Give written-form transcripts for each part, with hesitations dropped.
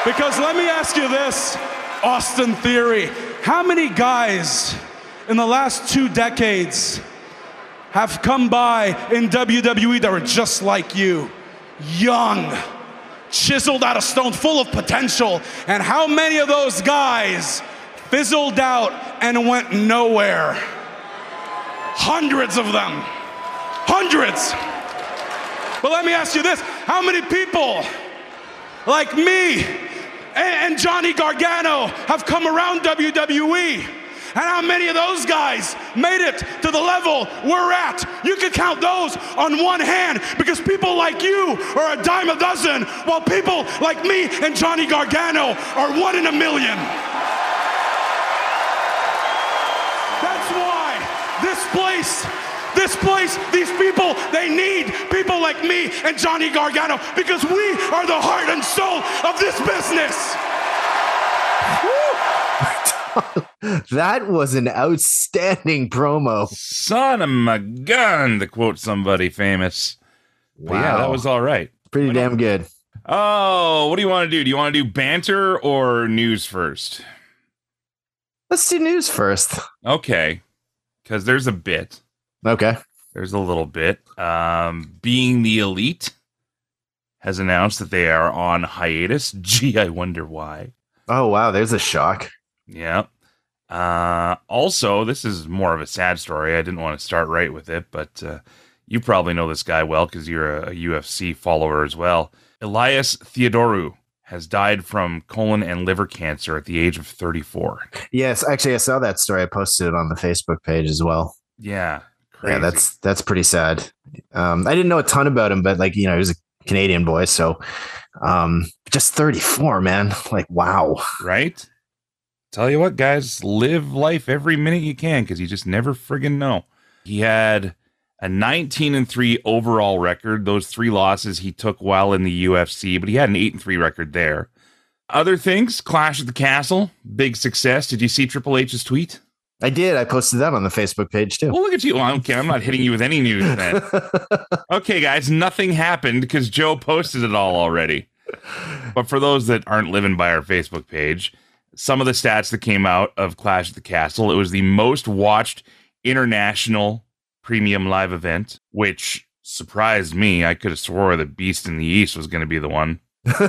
Because let me ask you this, Austin Theory. How many guys in the last 2 decades have come by in WWE that were just like you? Young, chiseled out of stone, full of potential. And how many of those guys fizzled out and went nowhere? Hundreds of them. Hundreds. But let me ask you this. How many people like me and Johnny Gargano have come around WWE? And how many of those guys made it to the level we're at? You can count those on one hand, because people like you are a dime a dozen, while people like me and Johnny Gargano are 1 in a million. That's why this place, these people, they need people like me and Johnny Gargano, because we are the heart and soul of this business. That was an outstanding promo. Son of a gun, to quote somebody famous. Wow. But yeah, that was all right. Pretty damn good. Oh, what do you want to do? Do you want to do banter or news first? Let's do news first. Okay, because there's a bit. Okay. There's a little bit. Being the Elite has announced that they are on hiatus. Gee, I wonder why. Oh, wow. There's a shock. Yeah. Also, this is more of a sad story. I didn't want to start right with it, but you probably know this guy well because you're a UFC follower as well. Elias Theodorou has died from colon and liver cancer at the age of 34. Yes, actually, I saw that story. I posted it on the Facebook page as well. Yeah, crazy. Yeah, that's pretty sad. I didn't know a ton about him, but he was a Canadian boy, so just 34, man. Like, wow. Right? Tell you what, guys, live life every minute you can, because you just never friggin' know. He had a 19-3 overall record. Those 3 losses he took while in the UFC, but he had an 8-3 record there. Other things, Clash at the Castle, big success. Did you see Triple H's tweet? I did. I posted that on the Facebook page too. Well, look at you. Well, okay, I'm not hitting you with any news then. Okay, guys, nothing happened because Joe posted it all already. But for those that aren't living by our Facebook page, some of the stats that came out of Clash at the Castle, it was the most watched international premium live event, which surprised me. I could have swore the Beast in the East was going to be the one.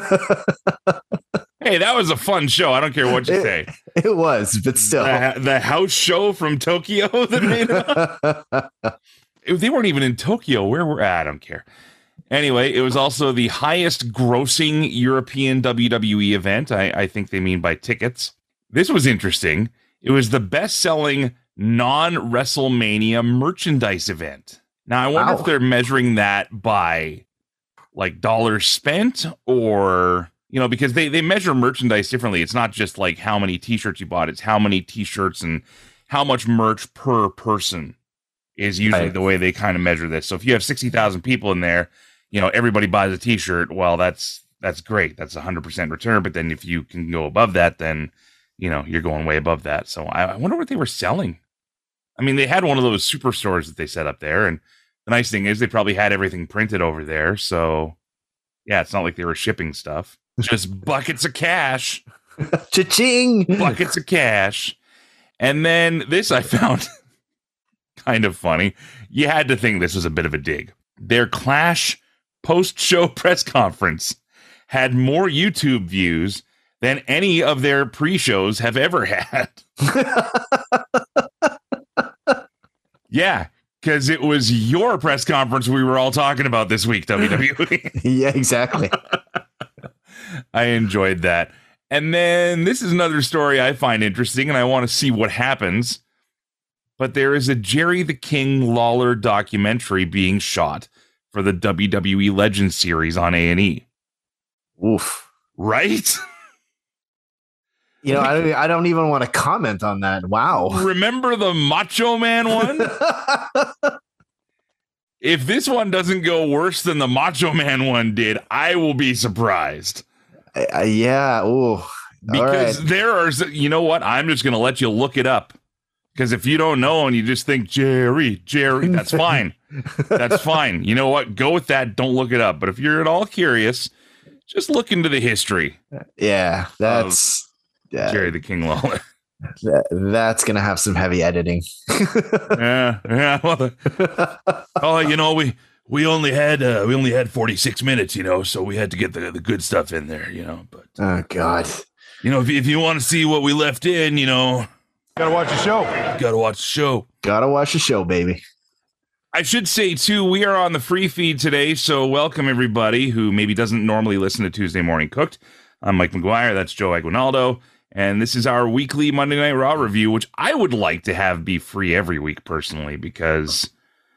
Hey, that was a fun show. I don't care what you say. It was, but still. The house show from Tokyo that made it. They weren't even in Tokyo. Where were I don't care. Anyway, it was also the highest grossing European WWE event. I think they mean by tickets. This was interesting. It was the best-selling non-WrestleMania merchandise event. Now, I wonder if they're measuring that by like dollars spent or, because they measure merchandise differently. It's not just like how many t-shirts you bought. It's how many t-shirts and how much merch per person is usually the way they kind of measure this. So if you have 60,000 people in there, everybody buys a t-shirt. Well, that's great. That's 100% return. But then if you can go above that, then, you're going way above that. So I wonder what they were selling. I mean, they had one of those superstores that they set up there. And the nice thing is they probably had everything printed over there. So yeah, it's not like they were shipping stuff. Just buckets of cash. Cha-ching! Buckets of cash. And then this I found kind of funny. You had to think this was a bit of a dig. Their Clash post-show press conference had more YouTube views than any of their pre-shows have ever had. Yeah, because it was your press conference we were all talking about this week, WWE. Yeah, exactly. I enjoyed that. And then this is another story I find interesting, and I want to see what happens. But there is a Jerry the King Lawler documentary being shot for the WWE Legends series on A&E. Oof. Right? I don't even want to comment on that. Wow. Remember the Macho Man one? If this one doesn't go worse than the Macho Man one did, I will be surprised. Yeah. Ooh. Because there are, I'm just going to let you look it up. Because if you don't know and you just think Jerry, that's fine. That's fine. You know what? Go with that. Don't look it up. But if you're at all curious, just look into the history. Yeah, that's Jerry the King Lawler. That's gonna have some heavy editing. Yeah. Well, we only had 46 minutes, so we had to get the good stuff in there, But oh God, if you want to see what we left in, Gotta watch the show. gotta watch the show. gotta watch the show, baby. I should say, too, we are on the free feed today, so welcome everybody who maybe doesn't normally listen to Tuesday Morning Cooked. I'm Mike McGuire, that's Joe Aguinaldo, and this is our weekly Monday Night Raw review, which I would like to have be free every week, personally, because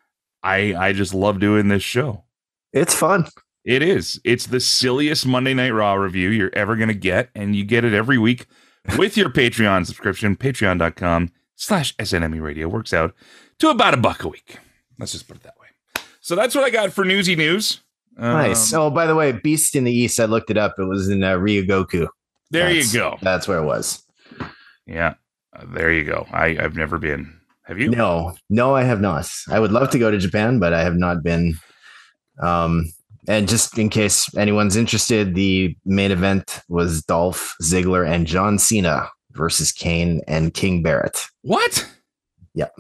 I just love doing this show. It's fun. It is. It's the silliest Monday Night Raw review you're ever going to get, and you get it every week with your Patreon subscription, patreon.com/SNME Radio. Works out to about $1 a week. Let's just put it that way. So that's what I got for newsy news. Nice. Oh, by the way, Beast in the East, I looked it up. It was in Ryogoku. There you go. That's where it was. Yeah, there you go. I've never been. Have you? No, I have not. I would love to go to Japan, but I have not been. And just in case anyone's interested, the main event was Dolph Ziggler and John Cena versus Kane and King Barrett. What? Yep.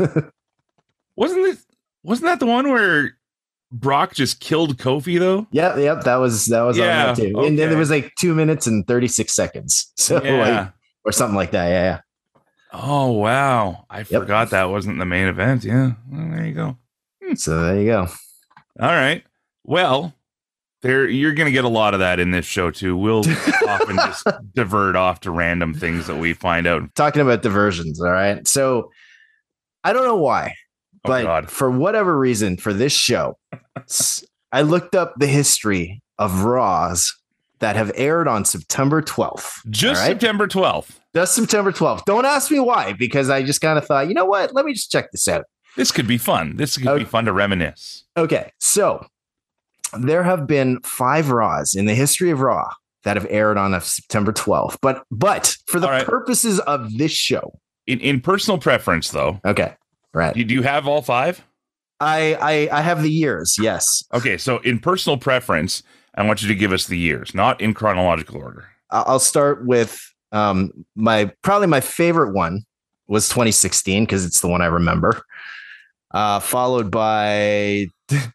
Wasn't that the one where Brock just killed Kofi though? Yep. That was on there too. Okay. And then there was like 2 minutes and 36 seconds. So or something like that. Yeah. Oh wow. I forgot that wasn't the main event. Yeah. Well, there you go. So there you go. All right. Well, you're going to get a lot of that in this show too. We'll often just divert off to random things that we find out. Talking about diversions. All right. So I don't know why, but for whatever reason for this show, I looked up the history of Raws that have aired on September 12th. Just September 12th. Just September 12th. Don't ask me why, because I just kind of thought, you know what? Let me just check this out. This could be fun. This could be fun to reminisce. Okay. So there have been 5 Raws in the history of Raw that have aired on September 12th. But for the purposes of this show. In personal preference, though. Okay. Right. Do you have all 5? I have the years. Yes. Okay. So in personal preference, I want you to give us the years, not in chronological order. I'll start with my favorite one was 2016 because it's the one I remember. Followed by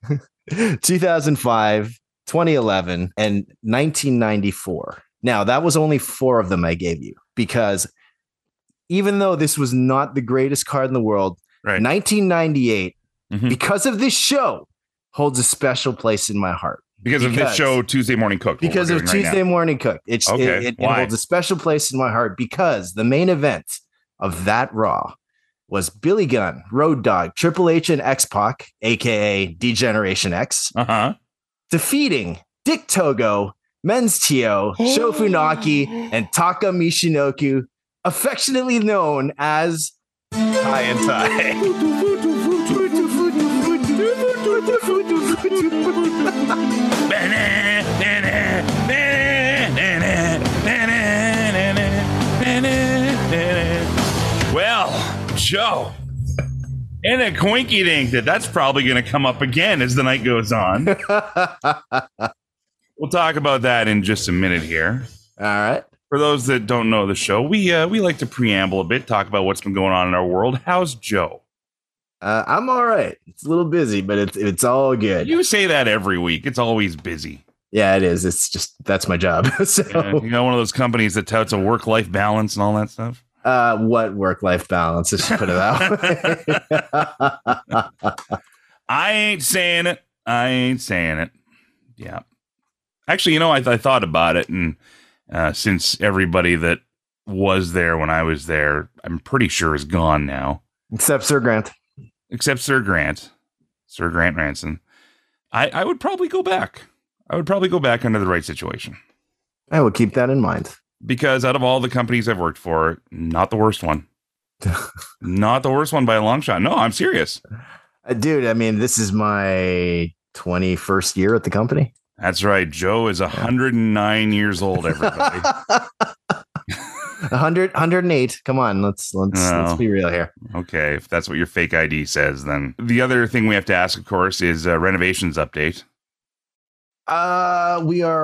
2005, 2011, and 1994. Now, that was only 4 of them I gave you because even though this was not the greatest card in the world, 1998, because of this show, holds a special place in my heart. Because of this show, Tuesday Morning Cooked. Because of Tuesday Morning Cooked. It holds a special place in my heart because the main event of that Raw was Billy Gunn, Road Dogg, Triple H, and X-Pac, a.k.a. D-Generation X, defeating Dick Togo, Men's Tio, Sho Funaki, and Taka Michinoku, affectionately known as Tie and Tie. Well, Joe, and a quinky dink that's probably going to come up again as the night goes on. We'll talk about that in just a minute here. All right. For those that don't know the show, we like to preamble a bit, talk about what's been going on in our world. How's Joe? I'm all right. It's a little busy, but it's all good. You say that every week. It's always busy. Yeah, it is. It's just that's my job. So you know, one of those companies that touts a work-life balance and all that stuff. What work-life balance? Let's put it out. I ain't saying it. Yeah. Actually, you know, I thought about it, and since everybody that was there when I was there, I'm pretty sure is gone now. Except Sir Grant. Sir Grant Ranson. I would probably go back. I would probably go back under the right situation. I will keep that in mind. Because out of all the companies I've worked for, not the worst one. Not the worst one by a long shot. No, I'm serious. Dude, I mean, this is my 21st year at the company. That's right. Joe is 109 years old, everybody. 108. Come on, let's be real here. Okay, if that's what your fake ID says, then the other thing we have to ask, of course, is renovations update. We are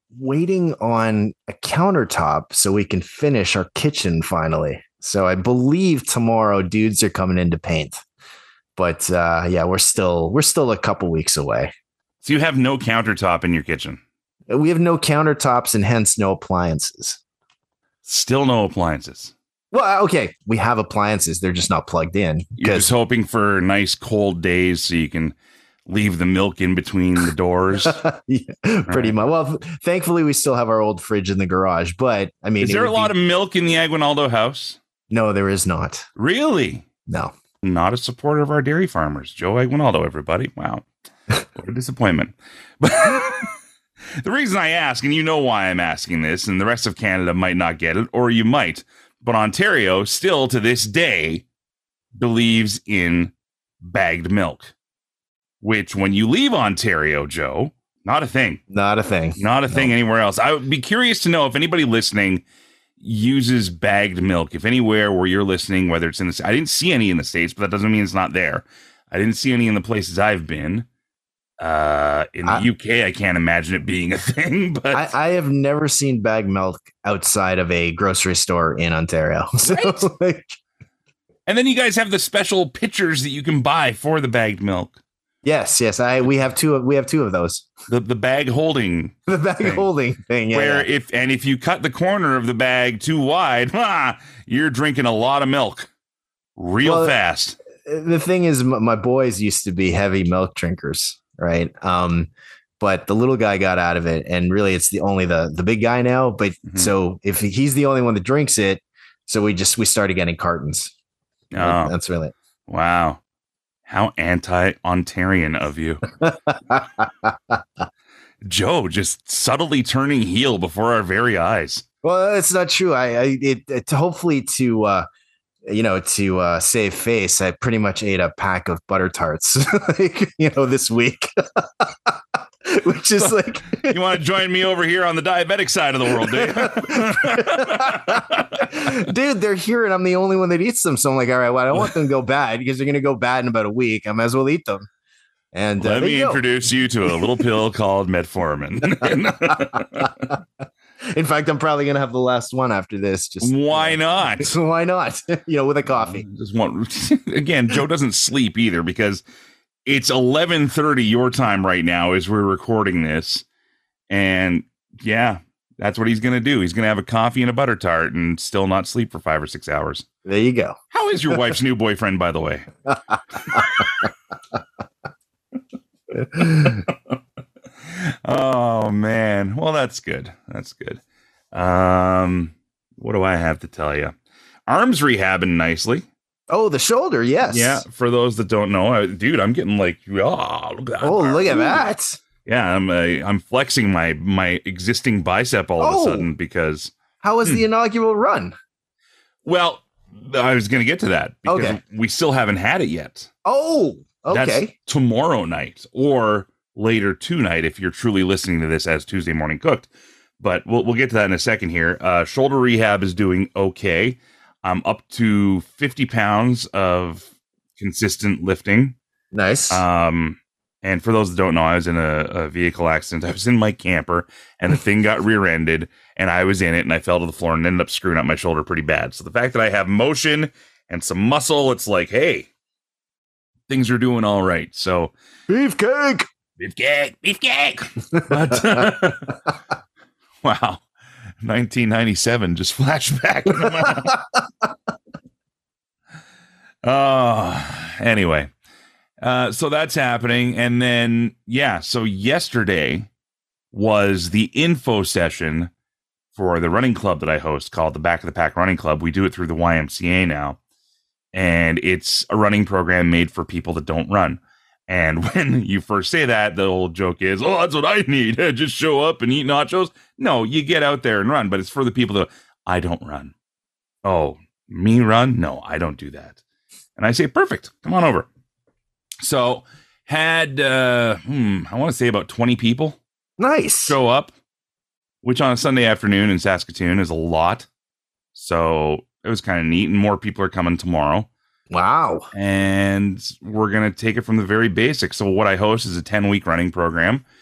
waiting on a countertop so we can finish our kitchen finally. So I believe tomorrow dudes are coming in to paint. But yeah, we're still a couple weeks away. So you have no countertop in your kitchen? We have no countertops and hence no appliances. Still no appliances. Well, okay, we have appliances. They're just not plugged in. You're just hoping for nice cold days so you can leave the milk in between the doors. Yeah, pretty much. Well, thankfully, we still have our old fridge in the garage. But I mean, is there a lot of milk in the Aguinaldo house? No, there is not. Really? No. Not a supporter of our dairy farmers. Joe Aguinaldo, everybody. Wow. What a disappointment. But the reason I ask, and you know why I'm asking this, and the rest of Canada might not get it, or you might, but Ontario still to this day believes in bagged milk, which when you leave Ontario, Joe, not a thing. Not a thing. Not a thing anywhere else. I would be curious to know if anybody listening uses bagged milk, if anywhere where you're listening, whether it's in the, I didn't see any in the States, but that doesn't mean it's not there. I didn't see any in the places I've been. In the UK, I can't imagine it being a thing, but I have never seen bagged milk outside of a grocery store in Ontario. So, right? And then you guys have the special pitchers that you can buy for the bagged milk. Yes. We have two of those. The bag holding. The bag holding thing. Yeah, where if you cut the corner of the bag too wide, you're drinking a lot of milk real fast. The thing is, my boys used to be heavy milk drinkers. Right. But the little guy got out of it, and really it's only the big guy now. But so if he's the only one that drinks it, so we started getting cartons. Oh, that's really it. Wow. How anti-Ontarian of you. Joe just subtly turning heel before our very eyes. Well, it's not true. Hopefully to save face, I pretty much ate a pack of butter tarts, this week, which is like, you want to join me over here on the diabetic side of the world, dude? Dude, they're here and I'm the only one that eats them. So I'm like, all right, well, I don't want them to go bad because they're going to go bad in about a week. I might as well eat them. And let me introduce you to a little pill called metformin. In fact, I'm probably going to have the last one after this. Just why not? Why not? With a coffee. Again, Joe doesn't sleep either because it's 11:30 your time right now as we're recording this. And yeah, that's what he's going to do. He's going to have a coffee and a butter tart and still not sleep for 5 or 6 hours. There you go. How is your wife's new boyfriend, by the way? Oh man, well that's good. What do I have to tell you? Arms rehabbing nicely. Oh, the shoulder, yes. Yeah, for those that don't know, I'm getting like, look at that. Oh, look at that. Yeah, I'm flexing my existing bicep all of a sudden because. How was the inaugural run? Well, I was going to get to that because we still haven't had it yet. Oh, okay. That's tomorrow night or later tonight if you're truly listening to this as Tuesday Morning Cooked. But we'll get to that in a second here. Shoulder rehab is doing okay. I'm up to 50 pounds of consistent lifting. Nice. And for those that don't know, I was in a vehicle accident. I was in my camper and the thing got rear-ended and I was in it and I fell to the floor and ended up screwing up my shoulder pretty bad. So the fact that I have motion and some muscle, it's like, hey, things are doing all right. So beefcake. But wow, 1997 just flashed back. Anyway, so that's happening. And then, so yesterday was the info session for the running club that I host called the Back of the Pack Running Club. We do it through the YMCA now. And it's a running program made for people that don't run. And when you first say that, the old joke is, oh, that's what I need. Just show up and eat nachos. No, you get out there and run. But it's for the people that, I don't run. Oh, me run? No, I don't do that. And I say, perfect. Come on over. So had, I want to say about 20 people. Nice. Show up, which on a Sunday afternoon in Saskatoon is a lot. So it was kind of neat. And more people are coming tomorrow. Wow. And we're going to take it from the very basics. So what I host is a 10-week running program.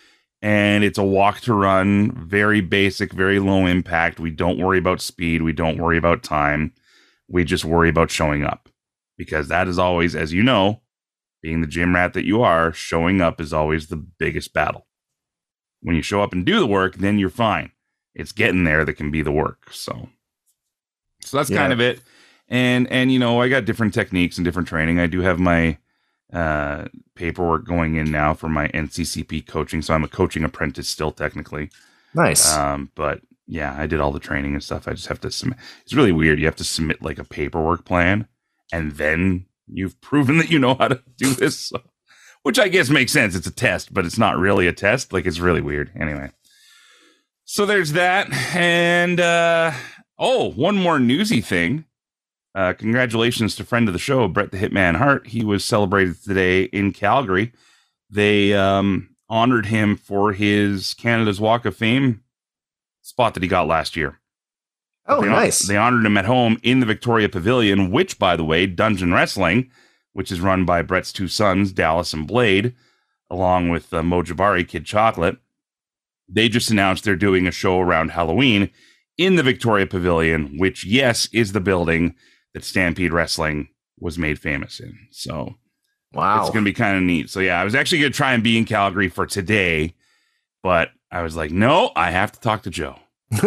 And it's a walk to run, very basic, very low impact. We don't worry about speed. We don't worry about time. We just worry about showing up, because that is always, as you know, being the gym rat that you are, showing up is always the biggest battle. When you show up and do the work, then you're fine. It's getting there that can be the work. So that's kind of it. And I got different techniques and different training. I do have my paperwork going in now for my NCCP coaching. So I'm a coaching apprentice still, technically. Nice. But yeah, I did all the training and stuff. I just have to submit. It's really weird. You have to submit like a paperwork plan, and then you've proven that you know how to do this, so, which I guess makes sense. It's a test, but it's not really a test. Like, it's really weird. Anyway, so there's that. And one more newsy thing. Congratulations to friend of the show, Bret the Hitman Hart. He was celebrated today in Calgary. They honored him for his Canada's Walk of Fame spot that he got last year. Oh, nice. They honored him at home in the Victoria Pavilion, which, by the way, Dungeon Wrestling, which is run by Bret's two sons, Dallas and Blade, along with Mo Jabari, Kid Chocolate, they just announced they're doing a show around Halloween in the Victoria Pavilion, which, yes, is the building that Stampede Wrestling was made famous in. So, wow, it's going to be kind of neat. So, yeah, I was actually going to try and be in Calgary for today, but I was like, no, I have to talk to Joe.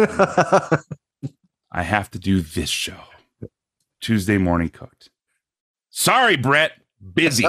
I have to do this show. Tuesday Morning Cooked. Sorry, Bret. Busy.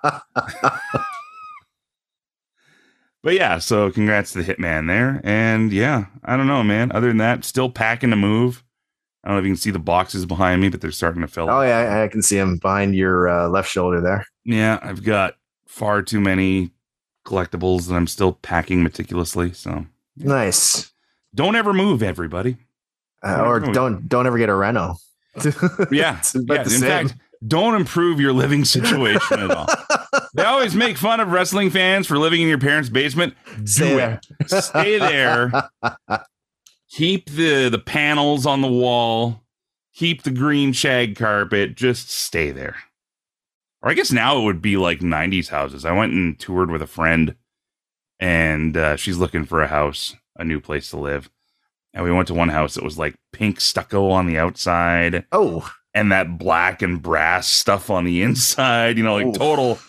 But yeah, so congrats to the Hitman there. And yeah, I don't know, man. Other than that, still packing to move. I don't know if you can see the boxes behind me, but they're starting to fill up. Oh, yeah, I can see them behind your left shoulder there. Yeah, I've got far too many collectibles that I'm still packing meticulously. So nice. Don't ever move, everybody. Don't ever get a reno. Yeah. In fact, don't improve your living situation at all. They always make fun of wrestling fans for living in your parents' basement. Stay there. Keep the panels on the wall. Keep the green shag carpet. Just stay there. Or I guess now it would be like 90s houses. I went and toured with a friend, and she's looking for a house, a new place to live. And we went to one house that was like pink stucco on the outside. Oh. And that black and brass stuff on the inside. Like total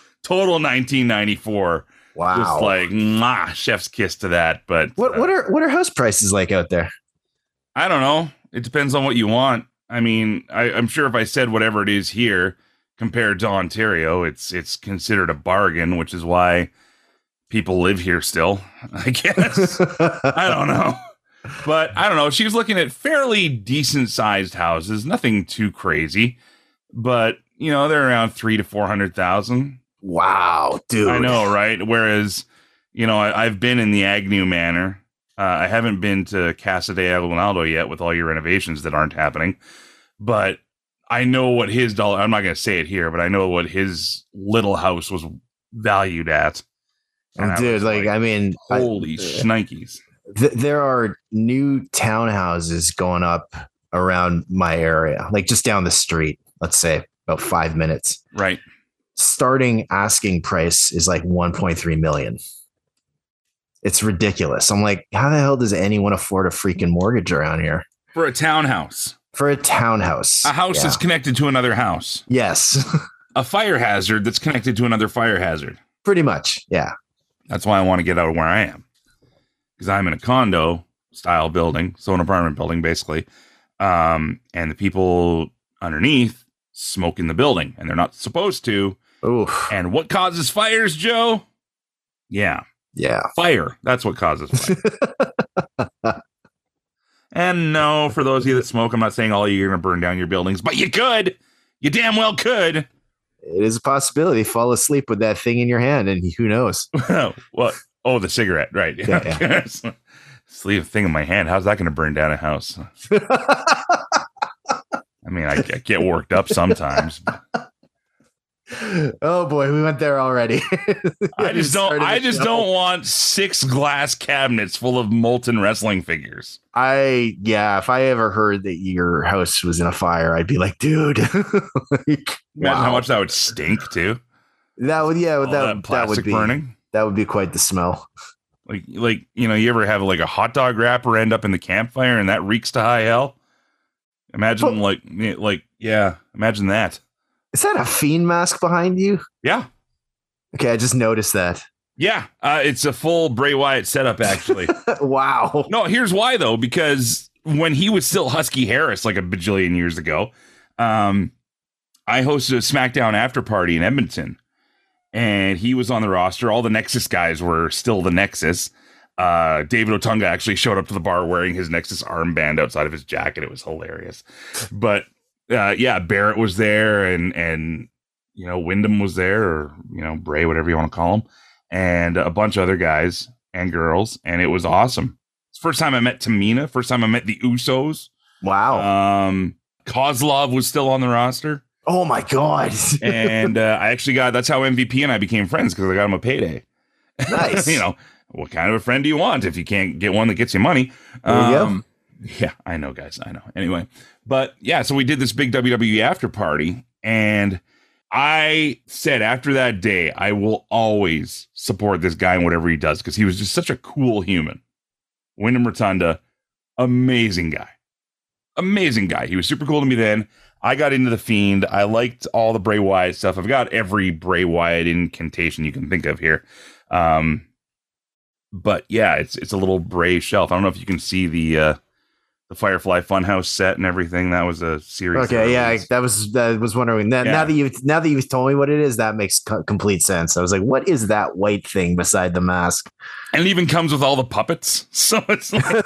1994. Wow. Just like chef's kiss to that. But what are house prices like out there? I don't know. It depends on what you want. I mean, I'm sure if I said whatever it is here compared to Ontario, it's considered a bargain, which is why people live here still, I guess. I don't know. But I don't know. She was looking at fairly decent sized houses, nothing too crazy, but they're around 300,000 to 400,000. Wow, dude! I know, right? Whereas, I've been in the Agnew Manor. I haven't been to Casa de Aguinaldo yet with all your renovations that aren't happening, but I know what his dollar. I'm not going to say it here, but I know what his little house was valued at. And dude, I mean, holy shnikes. There are new townhouses going up around my area, like just down the street, let's say about 5 minutes. Right. Starting asking price is like 1.3 million. It's ridiculous. I'm like, how the hell does anyone afford a freaking mortgage around here? For a townhouse. For a townhouse. A house that's connected to another house. Yes. A fire hazard that's connected to another fire hazard. Pretty much. Yeah. That's why I want to get out of where I am. Because I'm in a condo style building, so an apartment building, basically. And the people underneath smoke in the building, and they're not supposed to. Oof. And what causes fires, Joe? Yeah. Fire. That's what causes fire. And no, for those of you that smoke, I'm not saying all of you are going to burn down your buildings, but you could. You damn well could. It is a possibility. Fall asleep with that thing in your hand, and who knows? What? Oh, the cigarette, right? Yeah. Sleeve thing in my hand. How's that going to burn down a house? I mean, I get worked up sometimes. Oh boy, we went there already. I just don't want 6 glass cabinets full of molten wrestling figures. If I ever heard that your house was in a fire, I'd be like, dude. Imagine how much that would stink too. That would, that would be burning. That would be quite the smell. Like you ever have like a hot dog wrapper end up in the campfire and that reeks to high hell? Imagine imagine that. Is that a Fiend mask behind you? Yeah. Okay, I just noticed that. Yeah, it's a full Bray Wyatt setup, actually. Wow. No, here's why, though, because when he was still Husky Harris like a bajillion years ago, I hosted a SmackDown after party in Edmonton, and he was on the roster. All the Nexus guys were still the Nexus. David Otunga actually showed up to the bar wearing his Nexus armband outside of his jacket. It was hilarious. But Barrett was there, and Wyndham was there, or Bray, whatever you want to call him, and a bunch of other guys and girls, and it was awesome. It's the first time I met Tamina. First time I met the Usos. Wow. Kozlov was still on the roster. Oh my God. And I actually that's how MVP and I became friends, because I got him a payday. Nice. What kind of a friend do you want if you can't get one that gets you money? There you go. Yeah, I know, guys. I know. Anyway, but yeah, so we did this big WWE after party, and I said after that day, I will always support this guy in whatever he does, because he was just such a cool human. Wyndham Rotunda, amazing guy. Amazing guy. He was super cool to me then. I got into the Fiend. I liked all the Bray Wyatt stuff. I've got every Bray Wyatt incantation you can think of here. But yeah, it's a little Bray shelf. I don't know if you can see the Firefly Funhouse set and everything. That was a series. Okay, yeah, I was wondering that. Yeah. Now that you've told me what it is, that makes complete sense. I was like, what is that white thing beside the mask? And it even comes with all the puppets. So it's like,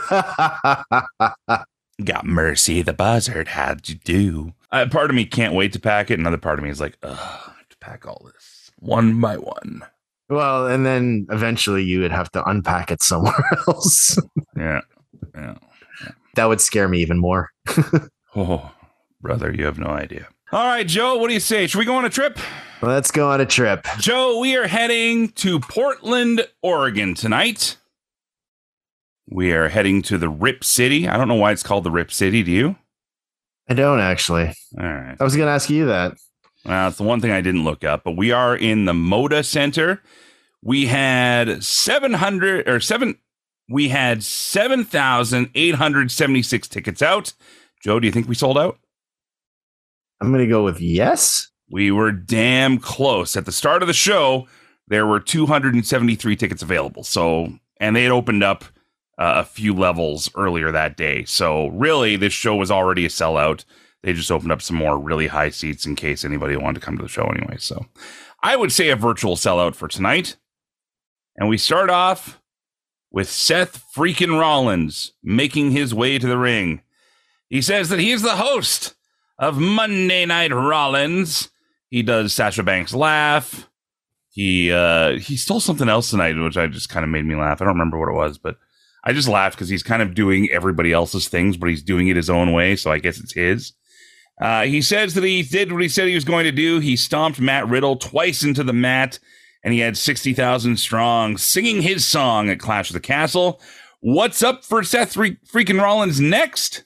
got Mercy the Buzzard. How'd you do? Part of me can't wait to pack it. Another part of me is like, I have to pack all this one by one. Well, and then eventually you would have to unpack it somewhere else. Yeah. That would scare me even more. Oh, brother, you have no idea. All right, Joe, what do you say? Should we go on a trip? Let's go on a trip. Joe, we are heading to Portland, Oregon tonight. We are heading to the Rip City. I don't know why it's called the Rip City. Do you? I don't, actually. All right. I was going to ask you that. Well, it's the one thing I didn't look up, but we are in the Moda Center. We had 7,876 tickets out. Joe, do you think we sold out? I'm going to go with yes. We were damn close. At the start of the show, there were 273 tickets available. And they had opened up a few levels earlier that day. So really, this show was already a sellout. They just opened up some more really high seats in case anybody wanted to come to the show anyway. So I would say a virtual sellout for tonight. And we start off with Seth freaking Rollins making his way to the ring. He says that he is the host of Monday Night Rollins. He does Sasha Banks laugh. He stole something else tonight, which I just kind of made me laugh. I don't remember what it was, but I just laughed because he's kind of doing everybody else's things, but he's doing it his own way, so I guess it's his. He says that he did what he said he was going to do. He stomped Matt Riddle twice into the mat, and he had 60,000 strong singing his song at Clash of the Castle. What's up for Seth freaking Rollins next?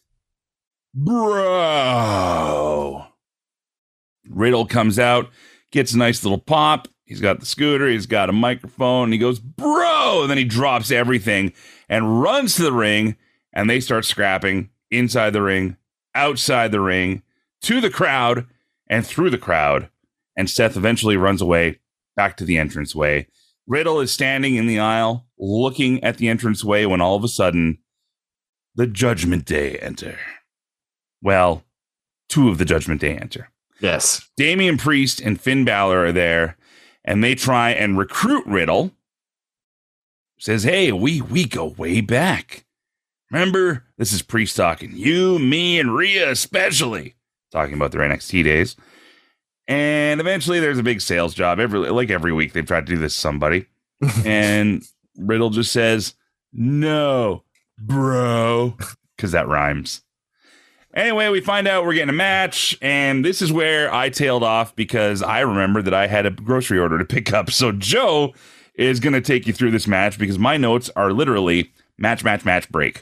Bro. Riddle comes out, gets a nice little pop. He's got the scooter. He's got a microphone. And he goes, bro. And then he drops everything and runs to the ring. And they start scrapping inside the ring, outside the ring, to the crowd, and through the crowd. And Seth eventually runs away back to the entranceway. Riddle is standing in the aisle looking at the entranceway when all of a sudden the Judgment Day enter. Well, two of the Judgment Day enter. Yes. Damian Priest and Finn Balor are there, and they try and recruit Riddle. Says, hey, we go way back. Remember, this is Priest talking. You, me, and Rhea especially. Talking about their NXT days. And eventually there's a big sales job. Every week they've tried to do this to somebody. And Riddle just says, no, bro. Because that rhymes. Anyway, we find out we're getting a match, and this is where I tailed off because I remembered that I had a grocery order to pick up. So Joe is going to take you through this match because my notes are literally match, break.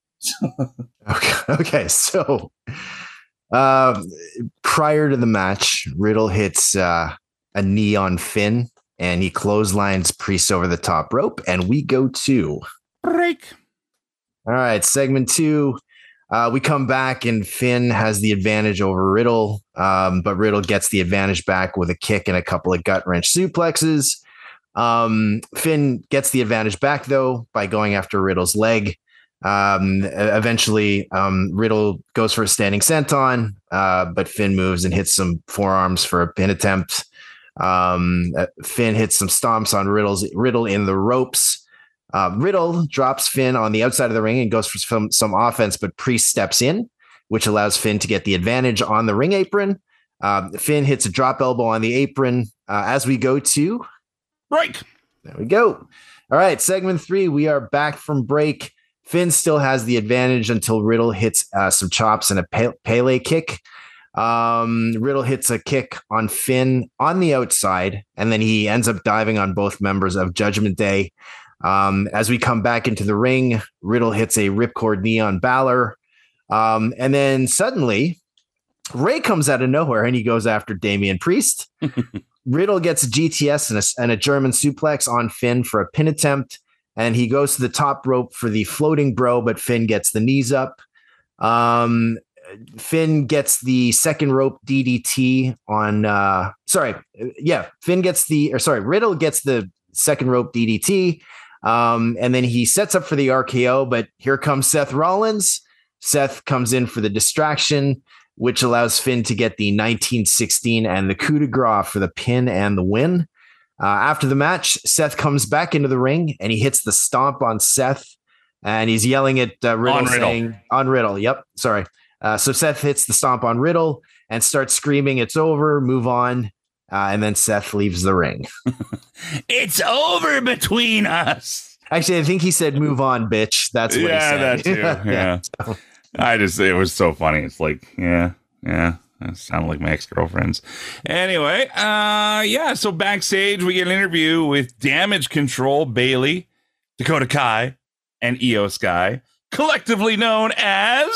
Okay. So prior to the match, Riddle hits a knee on Finn and he clotheslines Priest over the top rope, and we go to break. All right, segment 2. We come back and Finn has the advantage over Riddle, but Riddle gets the advantage back with a kick and a couple of gut wrench suplexes. Finn gets the advantage back, though, by going after Riddle's leg. Eventually, Riddle goes for a standing senton, but Finn moves and hits some forearms for a pin attempt. Finn hits some stomps on Riddle in the ropes. Riddle drops Finn on the outside of the ring and goes for some offense, but Priest steps in, which allows Finn to get the advantage on the ring apron. Finn hits a drop elbow on the apron as we go to break. There we go. All right, segment 3. We are back from break. Finn still has the advantage until Riddle hits some chops and a Pele kick. Riddle hits a kick on Finn on the outside, and then he ends up diving on both members of Judgment Day. As we come back into the ring, Riddle hits a ripcord knee on Balor. And then suddenly Ray comes out of nowhere and he goes after Damian Priest. Riddle gets a GTS and a German suplex on Finn for a pin attempt. And he goes to the top rope for the floating bro, but Finn gets the knees up. Finn gets the second rope DDT on, Riddle gets the second rope DDT. And then he sets up for the RKO, but here comes Seth Rollins. Seth comes in for the distraction, which allows Finn to get the 1916 and the coup de grace for the pin and the win. After the match, Seth comes back into the ring and he hits the stomp on Seth, and he's yelling at Riddle, saying on Riddle. Yep. Sorry. So Seth hits the stomp on Riddle and starts screaming, "It's over, move on." And then Seth leaves the ring. It's over between us. Actually, I think he said, "Move on, bitch." That's what he said. That too. Yeah. It was so funny. It's like, yeah. That sounded like my ex-girlfriends. Anyway, so backstage, we get an interview with Damage Control, Bayley, Dakota Kai, and Io Sky, collectively known as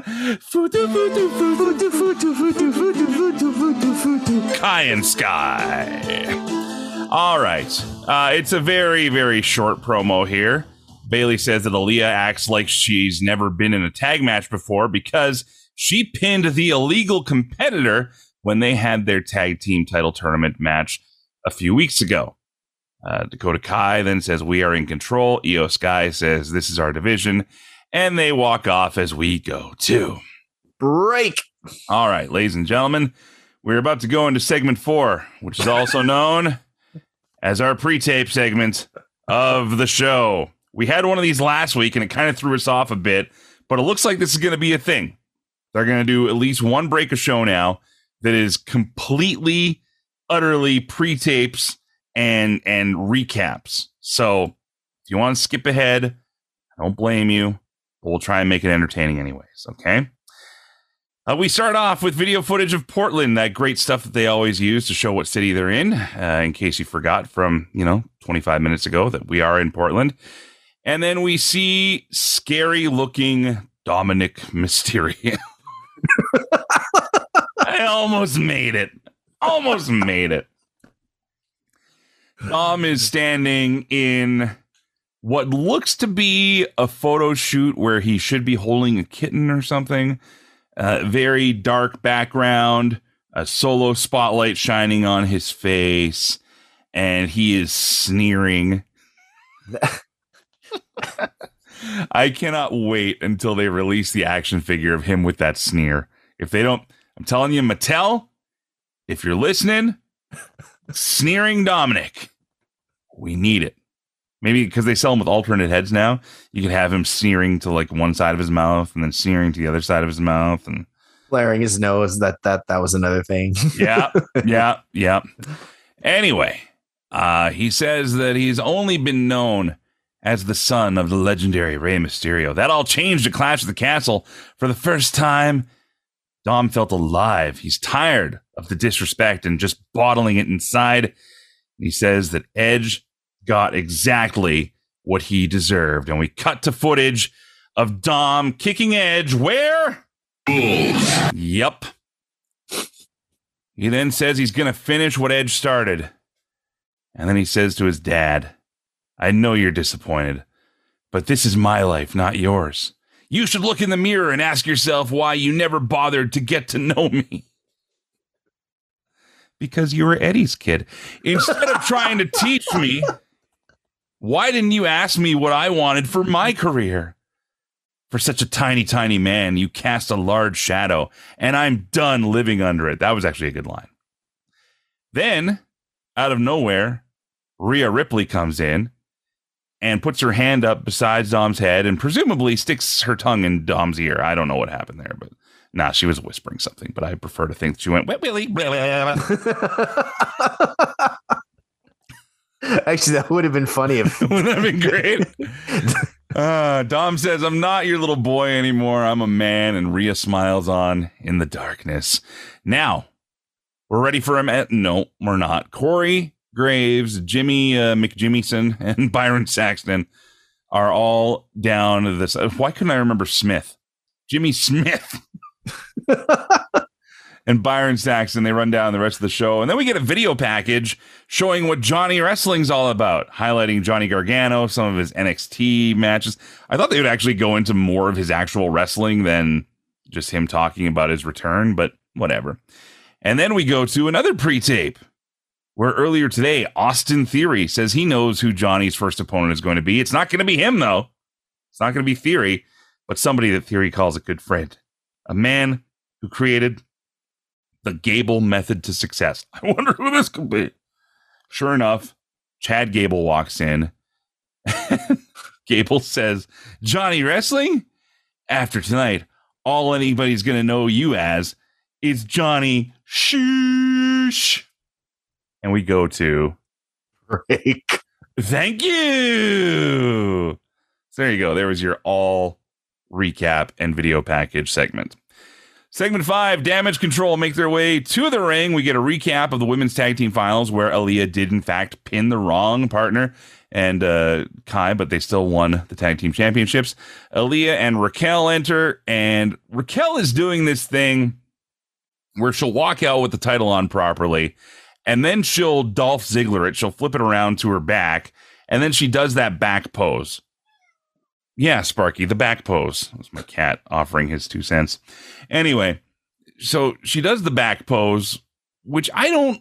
Kai and Sky. All right. It's a very, very short promo here. Bayley says that Aaliyah acts like she's never been in a tag match before because she pinned the illegal competitor when they had their tag team title tournament match a few weeks ago. Dakota Kai then says, "We are in control." Io Sky says, "This is our division." And they walk off as we go to break. All right, ladies and gentlemen, we're about to go into segment 4, which is also known as our pre-tape segment of the show. We had one of these last week, and it kind of threw us off a bit, but it looks like this is going to be a thing. They're going to do at least one break a show now that is completely, utterly pre-tapes and recaps. So if you want to skip ahead, I don't blame you. But we'll try and make it entertaining anyways, okay? We start off with video footage of Portland, that great stuff that they always use to show what city they're in case you forgot from, 25 minutes ago that we are in Portland. And then we see scary-looking Dominic Mysterio. I almost made it. Dom is standing in what looks to be a photo shoot where he should be holding a kitten or something. Very dark background, a solo spotlight shining on his face, and he is sneering. I cannot wait until they release the action figure of him with that sneer. If they don't, I'm telling you, Mattel, if you're listening, sneering Dominic, we need it. Maybe because they sell them with alternate heads now, you can have him sneering to like one side of his mouth and then sneering to the other side of his mouth and flaring his nose. That was another thing. Yeah. Anyway, he says that he's only been known as the son of the legendary Rey Mysterio. That all changed at Clash of the Castle. For the first time, Dom felt alive. He's tired of the disrespect and just bottling it inside. He says that Edge got exactly what he deserved. And we cut to footage of Dom kicking Edge where? Yep. He then says he's going to finish what Edge started. And then he says to his dad, I know you're disappointed, but this is my life, not yours. You should look in the mirror and ask yourself why you never bothered to get to know me. Because you were Eddie's kid. Instead of trying to teach me, why didn't you ask me what I wanted for my career? For such a tiny, tiny man, you cast a large shadow, and I'm done living under it. That was actually a good line. Then, out of nowhere, Rhea Ripley comes in and puts her hand up beside Dom's head and presumably sticks her tongue in Dom's ear. I don't know what happened there, but she was whispering something, but I prefer to think she went, Wet Willie. Actually, that would have been funny. Wouldn't that have been great? Dom says, I'm not your little boy anymore. I'm a man. And Rhea smiles on in the darkness. Now, we're ready for him. No, we're not. Corey Graves, Jimmy McJimmyson, and Byron Saxton are all down this. Why couldn't I remember Smith? Jimmy Smith. And Byron Saxton, they run down the rest of the show. And then we get a video package showing what Johnny Wrestling's all about, highlighting Johnny Gargano, some of his NXT matches. I thought they would actually go into more of his actual wrestling than just him talking about his return, but whatever. And then we go to another pre-tape where earlier today, Austin Theory says he knows who Johnny's first opponent is going to be. It's not going to be him, though. It's not going to be Theory, but somebody that Theory calls a good friend. A man who created the Gable method to success. I wonder who this could be. Sure enough, Chad Gable walks in. Gable says, Johnny Wrestling? After tonight, all anybody's going to know you as is Johnny Shoosh. And we go to break. Thank you. So there you go. There was your all recap and video package segment. Segment 5, Damage Control make their way to the ring. We get a recap of the women's tag team finals where Aaliyah did, in fact, pin the wrong partner and Kai, but they still won the tag team championships. Aaliyah and Raquel enter, and Raquel is doing this thing where she'll walk out with the title on properly, and then she'll Dolph Ziggler it. She'll flip it around to her back, and then she does that back pose. Yeah, Sparky, the back pose. That was my cat offering his 2 cents. Anyway, so she does the back pose, which I'm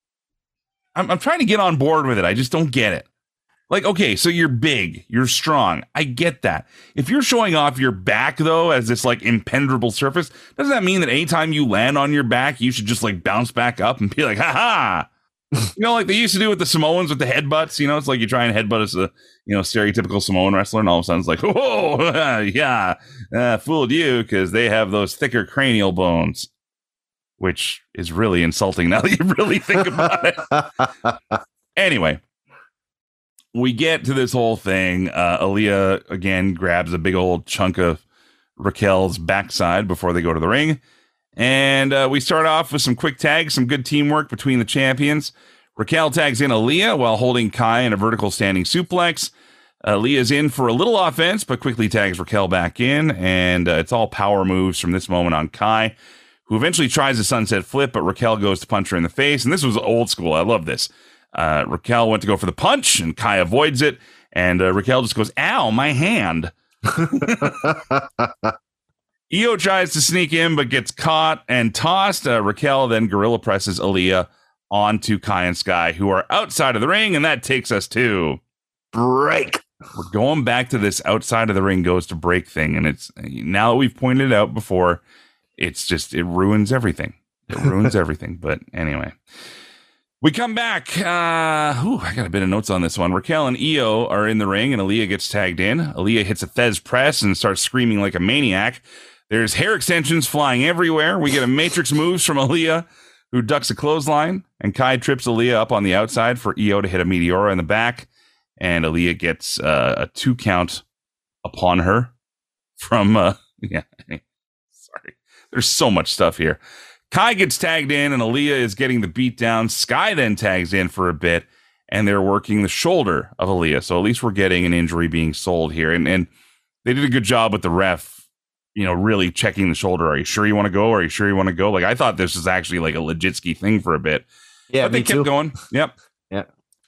trying to get on board with it. I just don't get it. Like, okay, so you're big, you're strong. I get that. If you're showing off your back, though, as this, like, impenetrable surface, doesn't that mean that anytime you land on your back, you should just, like, bounce back up and be like, ha-ha! You know, like they used to do with the Samoans with the headbutts. You know, it's like you try and headbutt as a, stereotypical Samoan wrestler, and all of a sudden it's like, oh, yeah, fooled you because they have those thicker cranial bones, which is really insulting now that you really think about it. Anyway, we get to this whole thing. Aaliyah, again, grabs a big old chunk of Raquel's backside before they go to the ring. And we start off with some quick tags, some good teamwork between the champions. Raquel tags in Aaliyah while holding Kai in a vertical standing suplex. Aaliyah's in for a little offense, but quickly tags Raquel back in. And it's all power moves from this moment on Kai, who eventually tries a sunset flip, but Raquel goes to punch her in the face. And this was old school. I love this. Raquel went to go for the punch, and Kai avoids it. And Raquel just goes, ow, my hand. Io tries to sneak in, but gets caught and tossed. Raquel then gorilla presses Aaliyah onto Kai and Sky, who are outside of the ring, and that takes us to break. We're going back to this outside of the ring goes to break thing, and it's now that we've pointed it out before, it's just it ruins everything. It ruins everything. But anyway, we come back. I got a bit of notes on this one. Raquel and Io are in the ring, and Aaliyah gets tagged in. Aaliyah hits a Thez press and starts screaming like a maniac. There's hair extensions flying everywhere. We get a matrix moves from Aaliyah, who ducks a clothesline, and Kai trips Aaliyah up on the outside for Io to hit a Meteora in the back, and Aaliyah gets a 2 count upon her from, sorry. There's so much stuff here. Kai gets tagged in, and Aaliyah is getting the beat down. Sky then tags in for a bit, and they're working the shoulder of Aaliyah, so at least we're getting an injury being sold here, and they did a good job with the ref, really checking the shoulder. Are you sure you want to go? Are you sure you want to go? Like, I thought this was actually like a legit ski thing for a bit. Yeah, but they kept going. Yep. Yeah.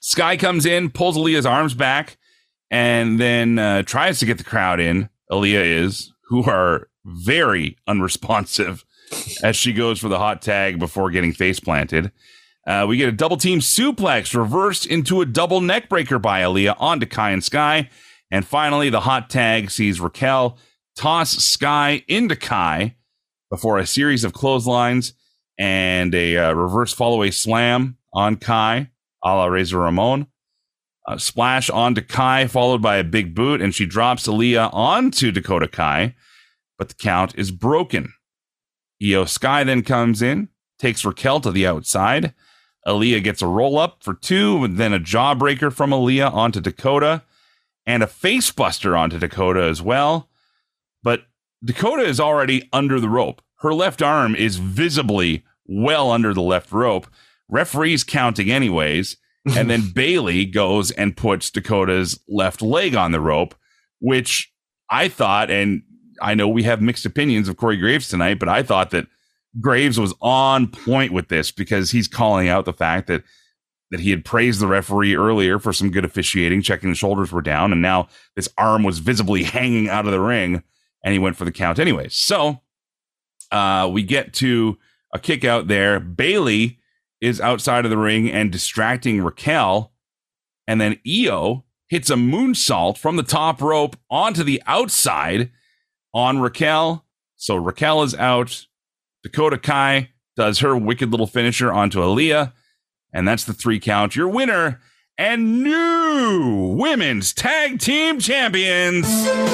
Sky comes in, pulls Aaliyah's arms back, and then tries to get the crowd in. Aaliyah is, who are very unresponsive as she goes for the hot tag before getting face planted. We get a double team suplex reversed into a double neck breaker by Aaliyah onto Kai and Sky. And finally, the hot tag sees Raquel toss Sky into Kai before a series of clotheslines and a reverse follow-away slam on Kai, a la Razor Ramon. A splash onto Kai, followed by a big boot, and she drops Aaliyah onto Dakota Kai, but the count is broken. Io Sky then comes in, takes Raquel to the outside. Aaliyah gets a roll-up for 2, and then a jawbreaker from Aaliyah onto Dakota, and a facebuster onto Dakota as well. But Dakota is already under the rope. Her left arm is visibly well under the left rope. Referee's counting anyways. And then Bayley goes and puts Dakota's left leg on the rope, which I thought, and I know we have mixed opinions of Corey Graves tonight, but I thought that Graves was on point with this because he's calling out the fact that he had praised the referee earlier for some good officiating, checking the shoulders were down, and now this arm was visibly hanging out of the ring, and he went for the count anyways. So we get to a kick out there. Bayley is outside of the ring and distracting Raquel. And then Io hits a moonsault from the top rope onto the outside on Raquel. So Raquel is out. Dakota Kai does her wicked little finisher onto Aaliyah. And that's the 3 count. Your winner and new women's tag team champions,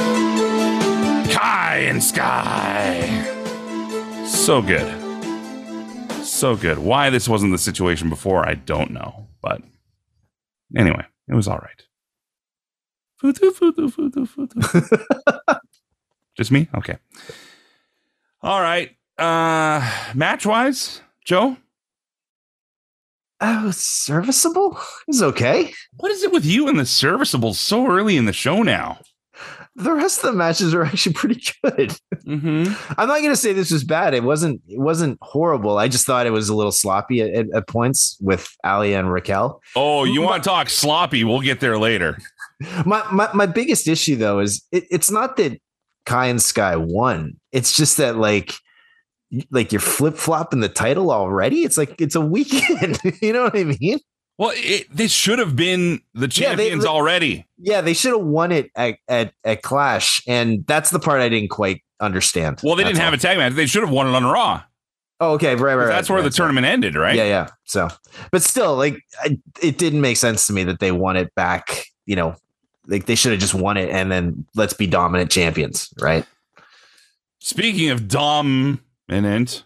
Kai and Sky. So good. So good. Why this wasn't the situation before, I don't know. But anyway, it was all right. Just me? Okay. All right. Match-wise, Joe? Serviceable? It was okay. What is it with you and the serviceable so early in the show now? The rest of the matches are actually pretty good. Mm-hmm. I'm not going to say this was bad. It wasn't horrible. I just thought it was a little sloppy at points with Aliyah and Raquel. Oh, you want to talk sloppy? We'll get there later. My biggest issue, though, is it's not that Kai and Sky won. It's just that like you're flip-flopping the title already. It's like it's a weekend. You know what I mean? Well, they should have been the champions already. Yeah, they should have won it at Clash, and that's the part I didn't quite understand. Well, they didn't have a tag match. They should have won it on Raw. Oh, okay, right. That's where the tournament ended, right? Yeah. So, but still, it didn't make sense to me that they won it back. You know, like they should have just won it, and then let's be dominant champions, right? Speaking of dominant,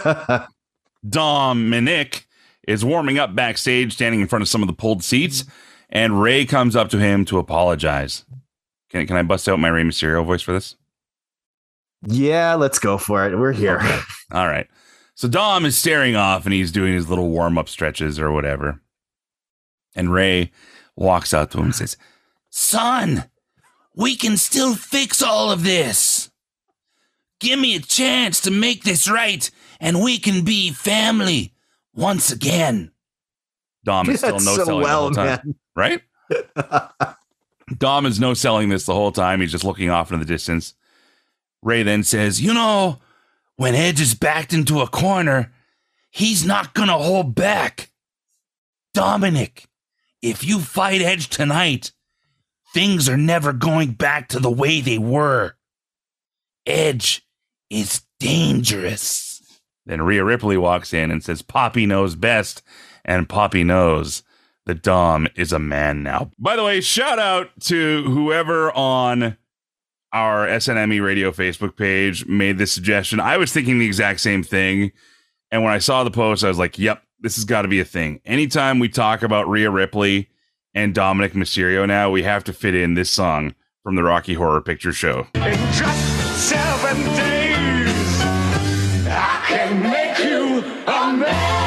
Dominic is warming up backstage, standing in front of some of the pulled seats, and Ray comes up to him to apologize. Can I bust out my Rey Mysterio voice for this? Yeah, let's go for it. We're here. Okay. All right. So Dom is staring off, and he's doing his little warm-up stretches or whatever. And Ray walks out to him and says, "Son, we can still fix all of this. Give me a chance to make this right, and we can be family once again." Dom is still no-selling the whole time. Man. Right? Dom is no-selling this the whole time. He's just looking off into the distance. Ray then says, when Edge is backed into a corner, he's not going to hold back. Dominic, if you fight Edge tonight, things are never going back to the way they were. Edge is dangerous. Then Rhea Ripley walks in and says, Poppy knows best, and Poppy knows that Dom is a man now. By the way, shout out to whoever on our SNME Radio Facebook page made this suggestion. I was thinking the exact same thing, and when I saw the post, I was like, yep, this has got to be a thing. Anytime we talk about Rhea Ripley and Dominic Mysterio now, we have to fit in this song from the Rocky Horror Picture Show. In just 7 days, I can make you a man.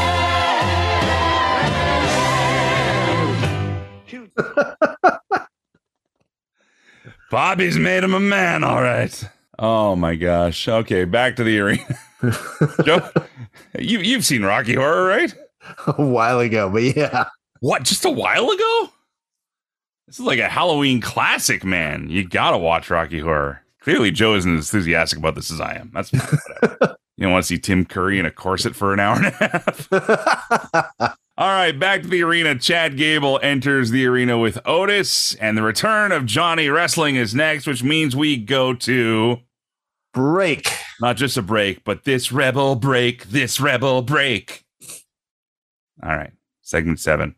Bobby's made him a man, all right. Oh my gosh. Okay, back to the arena. Joe, you've seen Rocky Horror, right? A while ago, but yeah. What, just a while ago? This is like a Halloween classic, man. You gotta watch Rocky Horror. Clearly, Joe isn't as enthusiastic about this as I am. That's fine, whatever. You don't want to see Tim Curry in a corset for an hour and a half? All right, back to the arena. Chad Gable enters the arena with Otis, and the return of Johnny Wrestling is next, which means we go to... break. Not just a break, but this rebel break, this rebel break. All right, segment 7.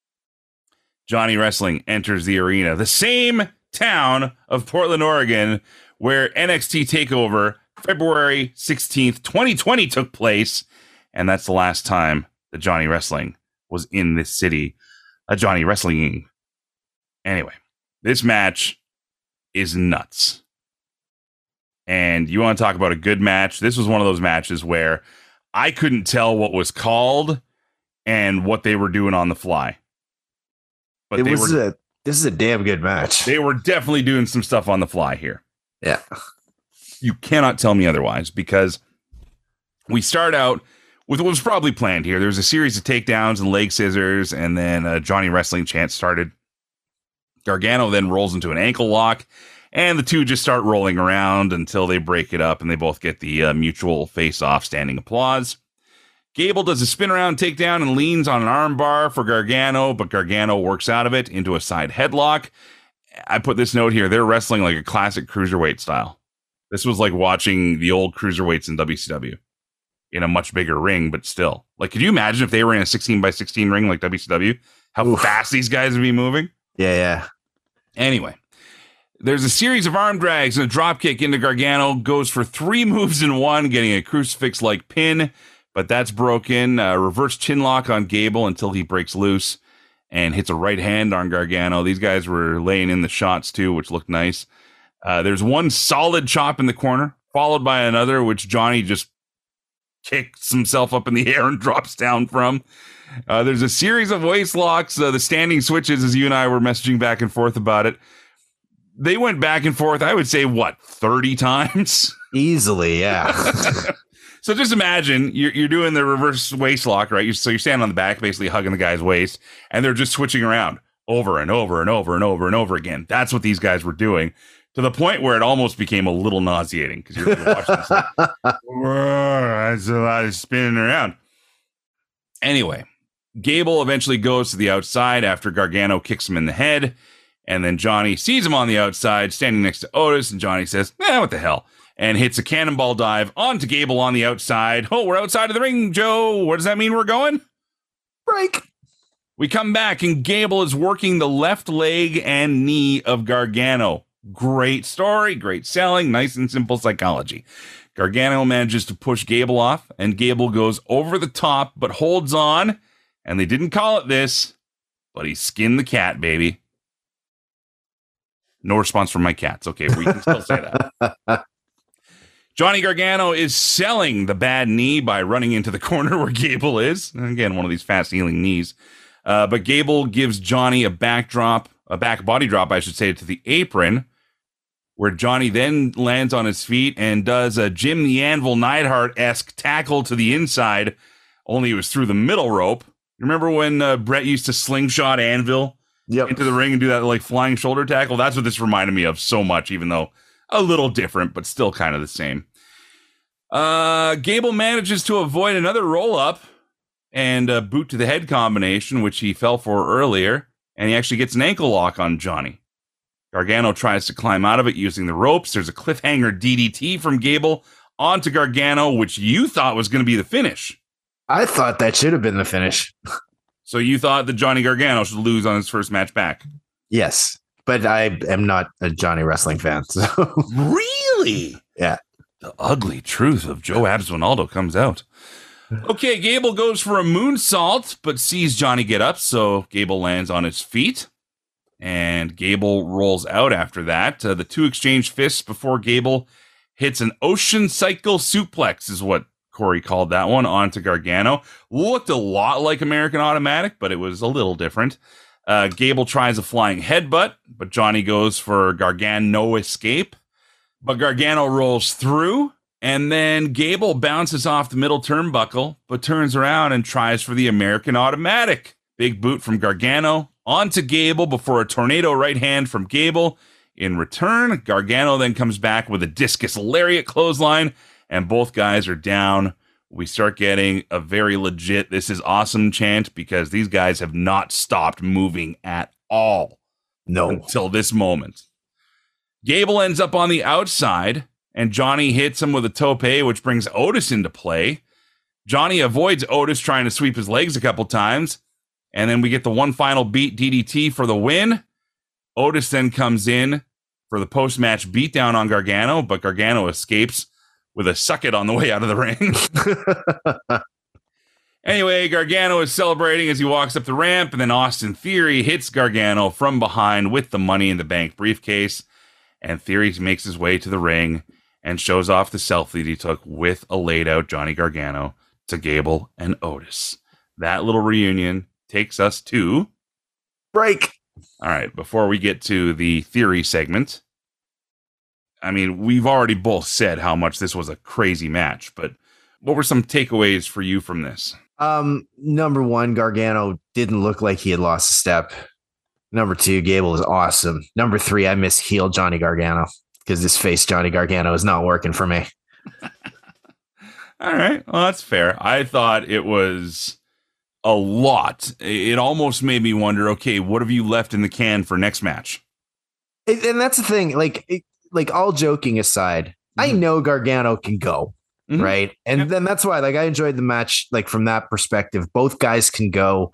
Johnny Wrestling enters the arena, the same town of Portland, Oregon, where NXT TakeOver February 16th, 2020 took place. And that's the last time that Johnny Wrestling was in this city. Johnny Wrestling. Anyway, this match is nuts. And you want to talk about a good match? This was one of those matches where I couldn't tell what was called and what they were doing on the fly. But this is a damn good match. They were definitely doing some stuff on the fly here. Yeah. You cannot tell me otherwise, because we start out with what was probably planned here. There's a series of takedowns and leg scissors, and then a Johnny Wrestling chant started. Gargano then rolls into an ankle lock, and the two just start rolling around until they break it up, and they both get the mutual face-off standing applause. Gable does a spin around takedown and leans on an arm bar for Gargano, but Gargano works out of it into a side headlock. I put this note here. They're wrestling like a classic cruiserweight style. This was like watching the old cruiserweights in WCW in a much bigger ring, but still. Like, could you imagine if they were in a 16x16 ring like WCW? How fast these guys would be moving? Yeah. Anyway, there's a series of arm drags and a drop kick into Gargano. Goes for 3 moves in one, getting a crucifix-like pin. But that's broken. Reverse chin lock on Gable until he breaks loose and hits a right hand on Gargano. These guys were laying in the shots too, which looked nice. There's one solid chop in the corner, followed by another, which Johnny just kicks himself up in the air and drops down from. There's a series of waist locks, the standing switches, as you and I were messaging back and forth about it. They went back and forth, I would say, 30 times? Easily, yeah. So just imagine you're doing the reverse waist lock, right? So you're standing on the back, basically hugging the guy's waist, and they're just switching around over and over and over and over and over again. That's what these guys were doing, to the point where it almost became a little nauseating, because you're watching this like, that's a lot of spinning around. Anyway, Gable eventually goes to the outside after Gargano kicks him in the head, and then Johnny sees him on the outside, standing next to Otis, and Johnny says, what the hell? And hits a cannonball dive onto Gable on the outside. Oh, we're outside of the ring, Joe. What does that mean we're going? Break. We come back, and Gable is working the left leg and knee of Gargano. Great story, great selling, nice and simple psychology. Gargano manages to push Gable off, and Gable goes over the top, but holds on. And they didn't call it this, but he skinned the cat, baby. No response from my cats. Okay, we can still say that. Johnny Gargano is selling the bad knee by running into the corner where Gable is. And again, one of these fast healing knees. But Gable gives Johnny a back body drop, I should say, to the apron, where Johnny then lands on his feet and does a Jim the Anvil Neidhart-esque tackle to the inside, only it was through the middle rope. Remember when Brett used to slingshot Anvil into the ring and do that like flying shoulder tackle? That's what this reminded me of so much, even though a little different, but still kind of the same. Gable manages to avoid another roll-up and a boot to the head combination, which he fell for earlier, and he actually gets an ankle lock on Johnny. Gargano tries to climb out of it using the ropes. There's a cliffhanger DDT from Gable onto Gargano, which you thought was going to be the finish. I thought that should have been the finish. So you thought that Johnny Gargano should lose on his first match back? Yes. But I am not a Johnny Wrestling fan. So. Really? Yeah. The ugly truth of Joe Absvinaldo comes out. Okay, Gable goes for a moonsault, but sees Johnny get up, so Gable lands on his feet. And Gable rolls out after that. The two exchange fists before Gable hits an ocean cycle suplex, is what Corey called that one, onto Gargano. Looked a lot like American Automatic, but it was a little different. Gable tries a flying headbutt, but Johnny goes for Gargano escape. But Gargano rolls through, and then Gable bounces off the middle turnbuckle, but turns around and tries for the American Automatic Big boot from Gargano onto Gable before a tornado right hand from Gable. In return, Gargano then comes back with a discus lariat clothesline, and both guys are down. We start getting a very legit "this is awesome" chant because these guys have not stopped moving at all. No. Until this moment. Gable ends up on the outside, and Johnny hits him with a tope, which brings Otis into play. Johnny avoids Otis trying to sweep his legs a couple times, and then we get the one final beat DDT for the win. Otis then comes in for the post-match beatdown on Gargano, but Gargano escapes with a suck it on the way out of the ring. Anyway, Gargano is celebrating as he walks up the ramp, and then Austin Theory hits Gargano from behind with the Money in the Bank briefcase, and Theory makes his way to the ring and shows off the selfie he took with a laid-out Johnny Gargano to Gable and Otis. That little reunion takes us to... break. All right, before we get to the Theory segment, I mean, we've already both said how much this was a crazy match, but what were some takeaways for you from this? Number one, Gargano didn't look like he had lost a step. Number two, Gable is awesome. Number three, I miss heel Johnny Gargano because this face Johnny Gargano is not working for me. All right, well, that's fair. I thought it was a lot. It almost made me wonder, okay, what have you left in the can for next match? And that's the thing, like all joking aside, I know Gargano can go, right? And then that's why, I enjoyed the match, from that perspective. Both guys can go.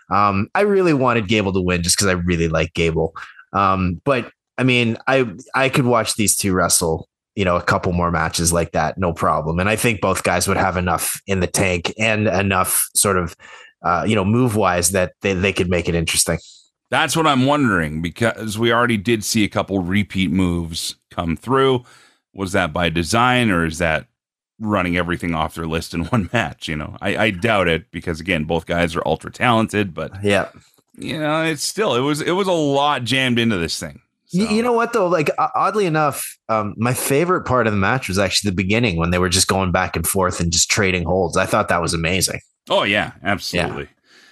I really wanted Gable to win just because I really like Gable. But I mean, I could watch these two wrestle, a couple more matches like that, no problem. And I think both guys would have enough in the tank and enough sort of, move wise that they could make it interesting. That's what I'm wondering, because we already did see a couple repeat moves come through. Was that by design, or is that running everything off their list in one match? I doubt it, because again, both guys are ultra talented, but yeah, it's still, it was a lot jammed into this thing. So. You know what though? Oddly enough, my favorite part of the match was actually the beginning when they were just going back and forth and just trading holds. I thought that was amazing. Oh yeah, absolutely.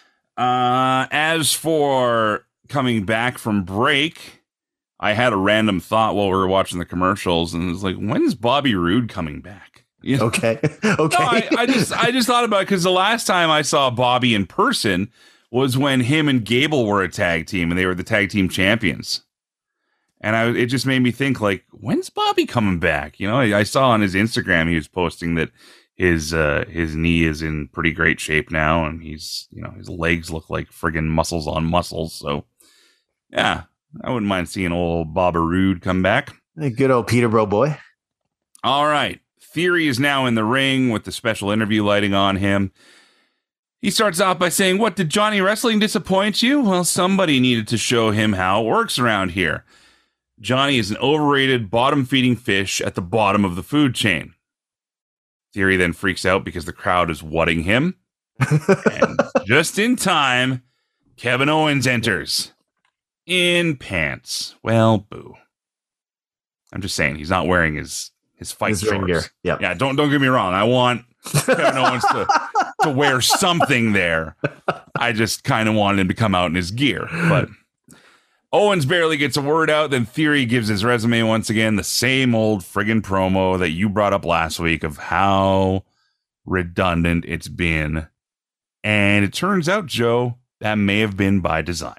Yeah. As for coming back from break, I had a random thought while we were watching the commercials, and it was like, when's Bobby Roode coming back? Okay. No, I just thought about it because the last time I saw Bobby in person was when him and Gable were a tag team, and they were the tag team champions. And it just made me think, when's Bobby coming back? I saw on his Instagram he was posting that his knee is in pretty great shape now, and he's his legs look like friggin' muscles on muscles. So yeah, I wouldn't mind seeing old Bobby Roode come back. Hey, good old Peterborough boy. All right, Theory is now in the ring with the special interview lighting on him. He starts off by saying, "What, did Johnny Wrestling disappoint you? Well, somebody needed to show him how it works around here. Johnny is an overrated, bottom-feeding fish at the bottom of the food chain." Theory then freaks out because the crowd is whatting him. And just in time, Kevin Owens enters. In pants. Well, boo. I'm just saying, he's not wearing his fight shorts. Gear. Yep. Yeah, don't get me wrong. I want Kevin Owens to wear something there. I just kind of wanted him to come out in his gear. But Owens barely gets a word out. Then Theory gives his resume once again, the same old friggin' promo that you brought up last week of how redundant it's been. And it turns out, Joe, that may have been by design.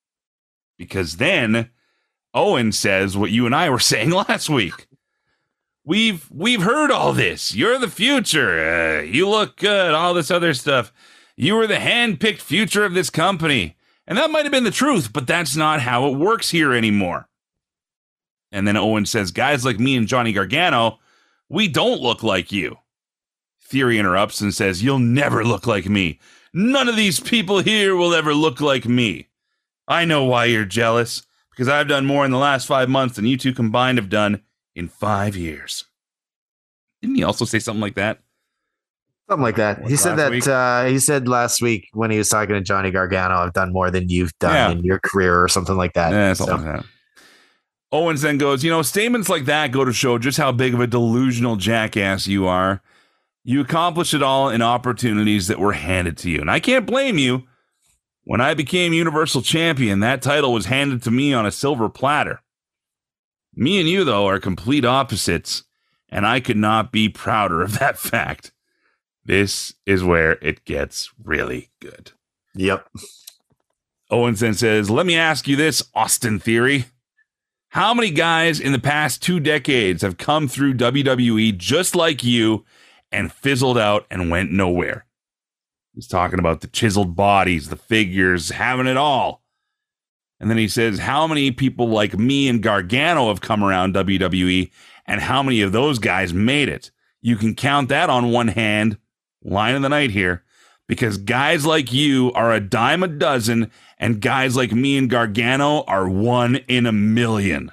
Because then Owens says what you and I were saying last week. We've heard all this. You're the future. You look good. All this other stuff. You were the hand-picked future of this company. And that might have been the truth, but that's not how it works here anymore. And then Owens says, guys like me and Johnny Gargano, we don't look like you. Theory interrupts and says, you'll never look like me. None of these people here will ever look like me. I know why you're jealous, because I've done more in the last 5 months than you two combined have done in 5 years. Didn't he also say something like that? Something like that. He said that he said last week when he was talking to Johnny Gargano, I've done more than you've done in your career or something like that. Yeah, something like that. Owens then goes, statements like that go to show just how big of a delusional jackass you are. You accomplished it all in opportunities that were handed to you. And I can't blame you. When I became Universal Champion, that title was handed to me on a silver platter. Me and you, though, are complete opposites, and I could not be prouder of that fact. This is where it gets really good. Yep. Owens then says, let me ask you this, Austin Theory. How many guys in the past 2 decades have come through WWE just like you and fizzled out and went nowhere? He's talking about the chiseled bodies, the figures, having it all. And then he says, how many people like me and Gargano have come around WWE, and how many of those guys made it? You can count that on one hand. Line of the night here. Because guys like you are a dime a dozen, and guys like me and Gargano are 1 in a million.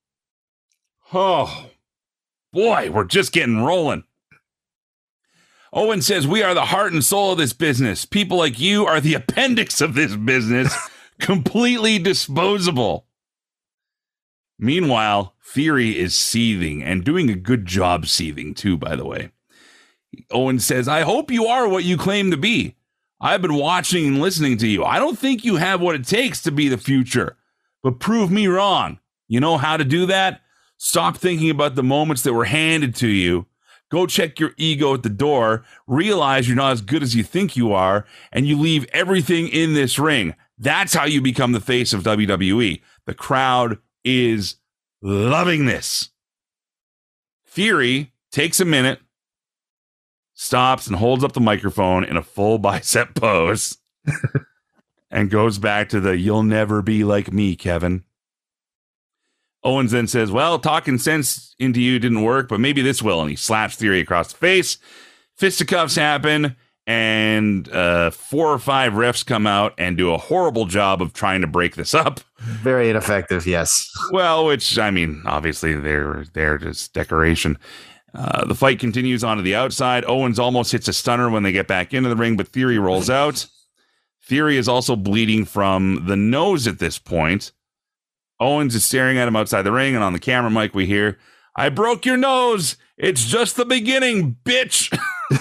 Oh, boy, we're just getting rolling. Owen says, we are the heart and soul of this business. People like you are the appendix of this business, completely disposable. Meanwhile, Theory is seething and doing a good job seething too, by the way. Owen says, I hope you are what you claim to be. I've been watching and listening to you. I don't think you have what it takes to be the future, but prove me wrong. You know how to do that? Stop thinking about the moments that were handed to you. Go check your ego at the door, realize you're not as good as you think you are, and you leave everything in this ring. That's how you become the face of WWE. The crowd is loving this. Theory takes a minute, stops and holds up the microphone in a full bicep pose and goes back to the you'll never be like me, Kevin. Owens then says, well, talking sense into you didn't work, but maybe this will. And he slaps Theory across the face. Fisticuffs happen, and 4 or 5 refs come out and do a horrible job of trying to break this up. Very ineffective, yes. Well, which, I mean, obviously they're there just decoration. The fight continues onto the outside. Owens almost hits a stunner when they get back into the ring, but Theory rolls out. Theory is also bleeding from the nose at this point. Owens is staring at him outside the ring, and on the camera mic we hear, I broke your nose. It's just the beginning, bitch.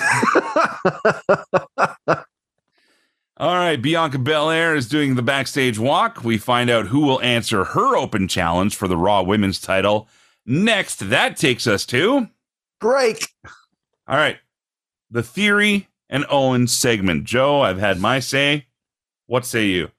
All right, Bianca Belair is doing the backstage walk. We find out who will answer her open challenge for the Raw Women's title. Next, that takes us to... break. All right, the Theory and Owens segment. Joe, I've had my say. What say you?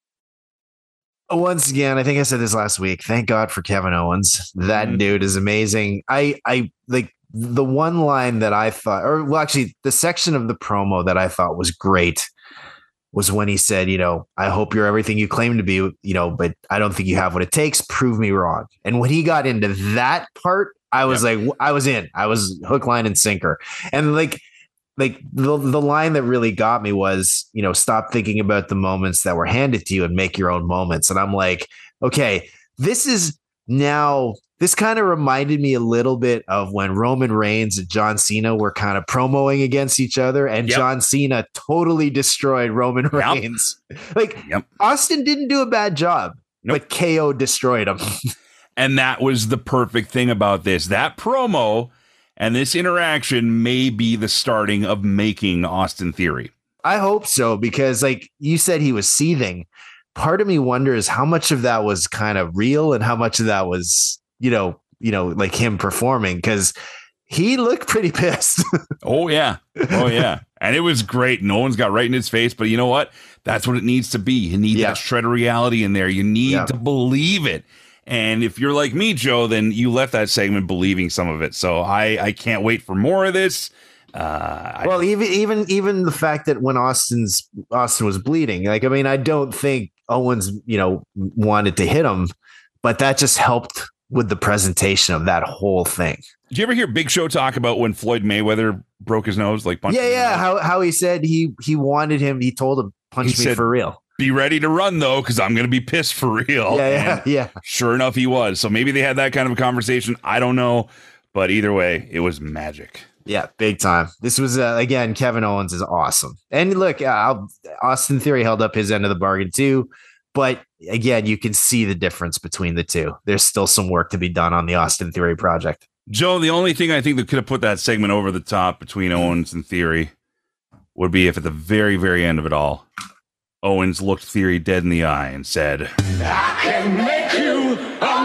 Once again, I think I said this last week. Thank God for Kevin Owens. That dude is amazing. I like the one line that I thought, or well, actually the section of the promo that I thought was great was when he said, you know, I hope you're everything you claim to be, you know, but I don't think you have what it takes. Prove me wrong. And when he got into that part, I was like, I was in. I was hook, line, and sinker. And like the line that really got me was, you know, stop thinking about the moments that were handed to you and make your own moments. And I'm like, okay, this kind of reminded me a little bit of when Roman Reigns and John Cena were kind of promoing against each other, and John Cena totally destroyed Roman Reigns. Like Austin didn't do a bad job, but KO destroyed him. And that was the perfect thing about this. That promo and this interaction may be the starting of making Austin Theory. I hope so, because like you said, he was seething. Part of me wonders how much of that was kind of real and how much of that was, you know, like him performing, because he looked pretty pissed. Oh, yeah. And it was great. No one's got right in his face. But you know what? That's what it needs to be. You need that shred of reality in there. You need to believe it. And if you're like me, Joe, then you left that segment believing some of it. So I can't wait for more of this. Well, even the fact that when Austin was bleeding, like, I mean, I don't think Owens, you know, wanted to hit him, but that just helped with the presentation of that whole thing. Did you ever hear Big Show talk about when Floyd Mayweather broke his nose? Like, how he said he wanted him. He told him, punch me for real. Be ready to run, though, because I'm going to be pissed for real. Yeah. Sure enough, he was. So maybe they had that kind of a conversation. I don't know. But either way, it was magic. Yeah, big time. This was, again, Kevin Owens is awesome. And look, Austin Theory held up his end of the bargain, too. But again, you can see the difference between the two. There's still some work to be done on the Austin Theory project. Joe, the only thing I think that could have put that segment over the top between Owens and Theory would be if at the very, very end of it all, Owens looked Theory dead in the eye and said, I can make you a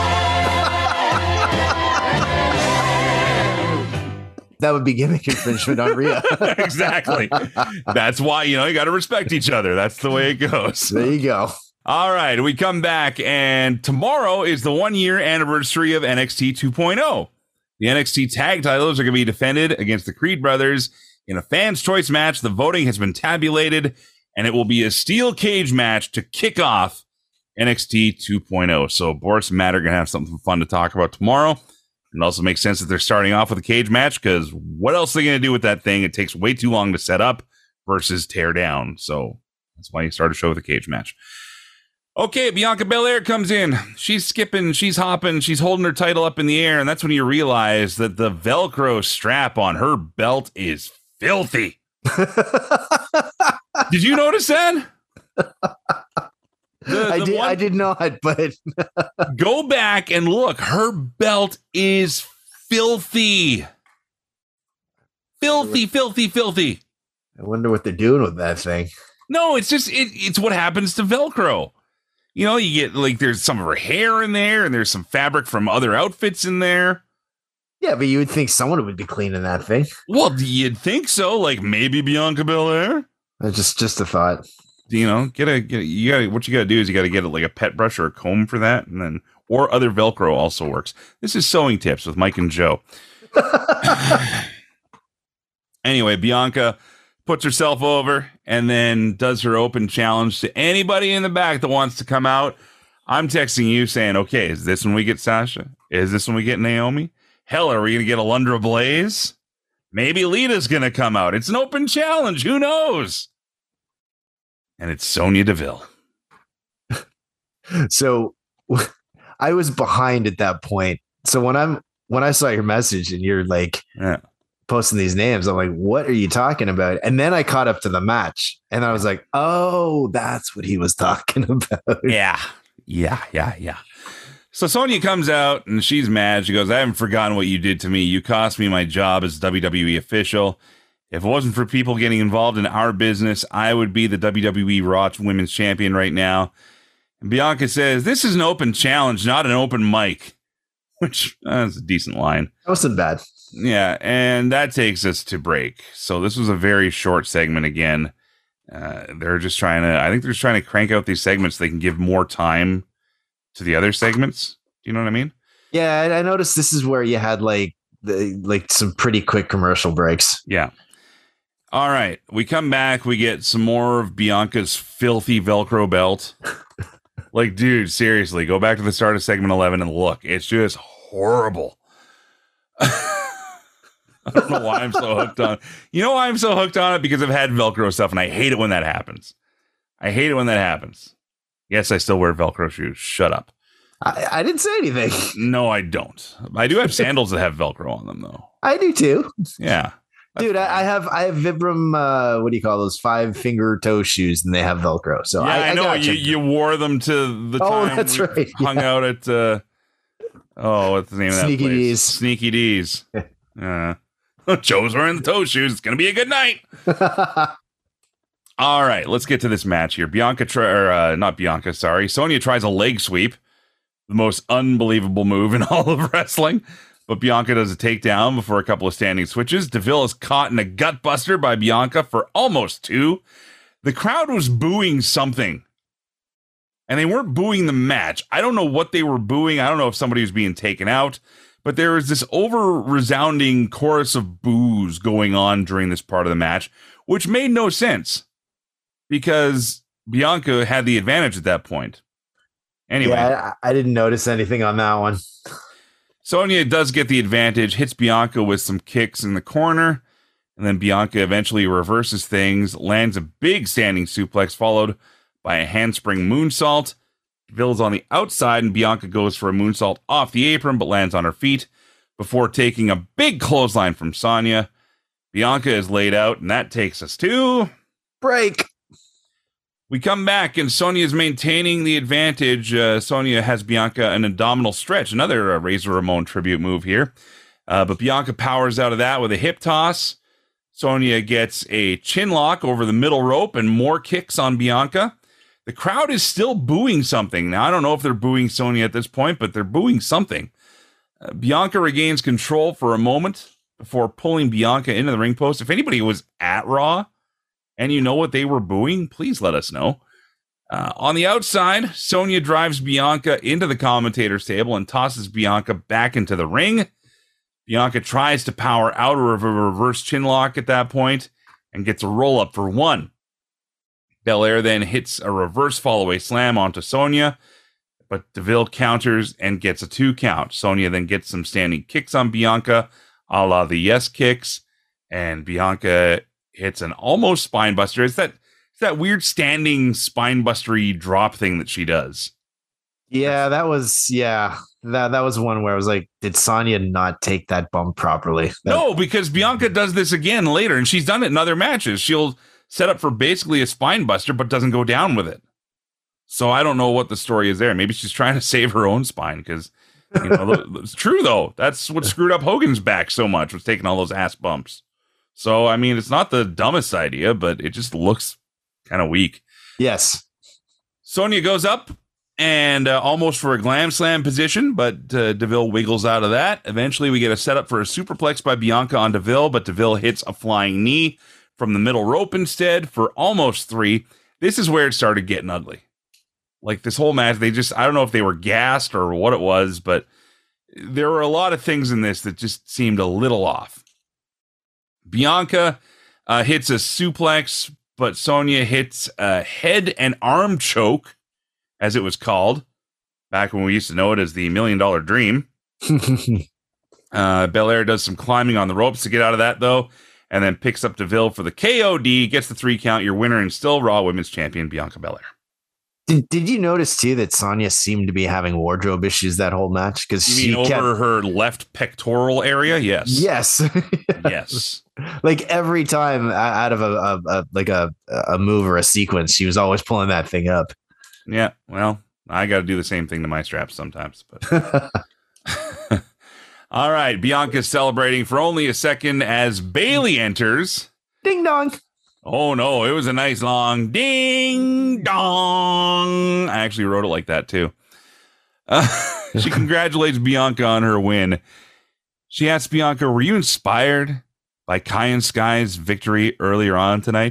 man. That would be gimmick infringement on Rhea. Exactly. That's why, you got to respect each other. That's the way it goes. There you go. All right, we come back, and tomorrow is the 1-year anniversary of NXT 2.0. The NXT tag titles are going to be defended against the Creed brothers in a fans' choice match. The voting has been tabulated, and it will be a steel cage match to kick off NXT 2.0. So Boris and Matt are going to have something fun to talk about tomorrow. It also makes sense that they're starting off with a cage match, because what else are they going to do with that thing? It takes way too long to set up versus tear down. So that's why you start a show with a cage match. Okay, Bianca Belair comes in. She's skipping, she's hopping, she's holding her title up in the air, and that's when you realize that the Velcro strap on her belt is filthy. Did you notice that? I did not, but go back and look. Her belt is filthy. Filthy. I wonder what they're doing with that thing. No, it's just it's what happens to Velcro. You get there's some of her hair in there, and there's some fabric from other outfits in there. Yeah, but you would think someone would be cleaning that thing. Well, you'd think so. Like maybe Bianca Belair. Just a thought. What you gotta do is you gotta get like a pet brush or a comb for that, and then or other Velcro also works. This is Sewing Tips with Mike and Joe. Anyway, Bianca puts herself over and then does her open challenge to anybody in the back that wants to come out. I'm texting you saying, okay, is this when we get Sasha? Is this when we get Naomi? Hell, are we going to get Alundra Blaze? Maybe Lita's going to come out. It's an open challenge. Who knows? And it's Sonya Deville. So I was behind at that point. So when I saw your message and you're like, posting these names, I'm like, what are you talking about? And then I caught up to the match and I was like, oh, that's what he was talking about. Yeah. So Sonya comes out and she's mad. She goes, I haven't forgotten what you did to me. You cost me my job as WWE official. If it wasn't for people getting involved in our business, I would be the WWE Raw Women's Champion right now. And Bianca says, this is an open challenge, not an open mic, which is a decent line. That wasn't bad. Yeah, and that takes us to break. So this was a very short segment again. They're just trying to crank out these segments so they can give more time to the other segments. Do you know what I mean? Yeah, I noticed this is where you had like some pretty quick commercial breaks. Yeah. All right, we come back. We get some more of Bianca's filthy Velcro belt. Dude, seriously, go back to the start of segment 11 and look. It's just horrible. I don't know why I'm so hooked on it. You know why I'm so hooked on it? Because I've had Velcro stuff, and I hate it when that happens. Yes, I still wear Velcro shoes. Shut up. I didn't say anything. No, I don't. I do have sandals that have Velcro on them, though. I do, too. Yeah. Dude, I have Vibram, what do you call those, 5-finger toe shoes, and they have Velcro. So yeah, I know. You wore them to the time that's right. Hung out at, what's the name of that Sneaky place? D's. Sneaky D's. Joe's wearing the toe shoes. It's going to be a good night. All right, let's get to this match here. Sonya tries a leg sweep, the most unbelievable move in all of wrestling. But Bianca does a takedown before a couple of standing switches. Deville is caught in a gut buster by Bianca for almost 2. The crowd was booing something. And they weren't booing the match. I don't know what they were booing. I don't know if somebody was being taken out. But there was this over-resounding chorus of boos going on during this part of the match, which made no sense because Bianca had the advantage at that point. Anyway. Yeah, I didn't notice anything on that one. Sonya does get the advantage, hits Bianca with some kicks in the corner, and then Bianca eventually reverses things, lands a big standing suplex followed by a handspring moonsault. Deville's on the outside, and Bianca goes for a moonsault off the apron, but lands on her feet before taking a big clothesline from Sonya. Bianca is laid out, and that takes us to break. We come back, and Sonya is maintaining the advantage. Sonya has Bianca an abdominal stretch, another Razor Ramon tribute move here. But Bianca powers out of that with a hip toss. Sonya gets a chin lock over the middle rope and more kicks on Bianca. The crowd is still booing something. Now, I don't know if they're booing Sonya at this point, but they're booing something. Bianca regains control for a moment before pulling Bianca into the ring post. If anybody was at Raw and you know what they were booing, please let us know. On the outside, Sonya drives Bianca into the commentator's table and tosses Bianca back into the ring. Bianca tries to power out of a reverse chin lock at that point and gets a roll up for 1. Belair then hits a reverse fallaway slam onto Sonya, but DeVille counters and gets a 2 count. Sonya then gets some standing kicks on Bianca, a la the yes kicks, and Bianca hits an almost spine buster. It's that weird standing spine bustery drop thing that she does. Yeah, that was one where I was like, did Sonya not take that bump properly? No, because Bianca does this again later, and she's done it in other matches. She'll set up for basically a spine buster, but doesn't go down with it. So I don't know what the story is there. Maybe she's trying to save her own spine because, it's true though. That's what screwed up Hogan's back so much, was taking all those ass bumps. So, I mean, it's not the dumbest idea, but it just looks kind of weak. Yes. Sonya goes up and almost for a glam slam position, but DeVille wiggles out of that. Eventually, we get a setup for a superplex by Bianca on DeVille, but DeVille hits a flying knee from the middle rope instead for almost 3. This is where it started getting ugly. Like this whole match, I don't know if they were gassed or what it was, but there were a lot of things in this that just seemed a little off. Bianca hits a suplex, but Sonya hits a head and arm choke, as it was called, back when we used to know it as the $1 Million Dream. Belair does some climbing on the ropes to get out of that, though, and then picks up DeVille for the KOD, gets the 3 count, your winner and still Raw Women's Champion, Bianca Belair. Did you notice, too, that Sonya seemed to be having wardrobe issues that whole match? Because she over her left pectoral area? Yes. Yes. Yes. Like every time out of a move or a sequence, she was always pulling that thing up. Yeah, well, I got to do the same thing to my straps sometimes. But all right, Bianca's celebrating for only a second as Bayley enters. Ding dong. Oh, no, it was a nice long ding dong. I actually wrote it like that, too. She congratulates Bianca on her win. She asks Bianca, were you inspired by Kai and Sky's victory earlier on tonight?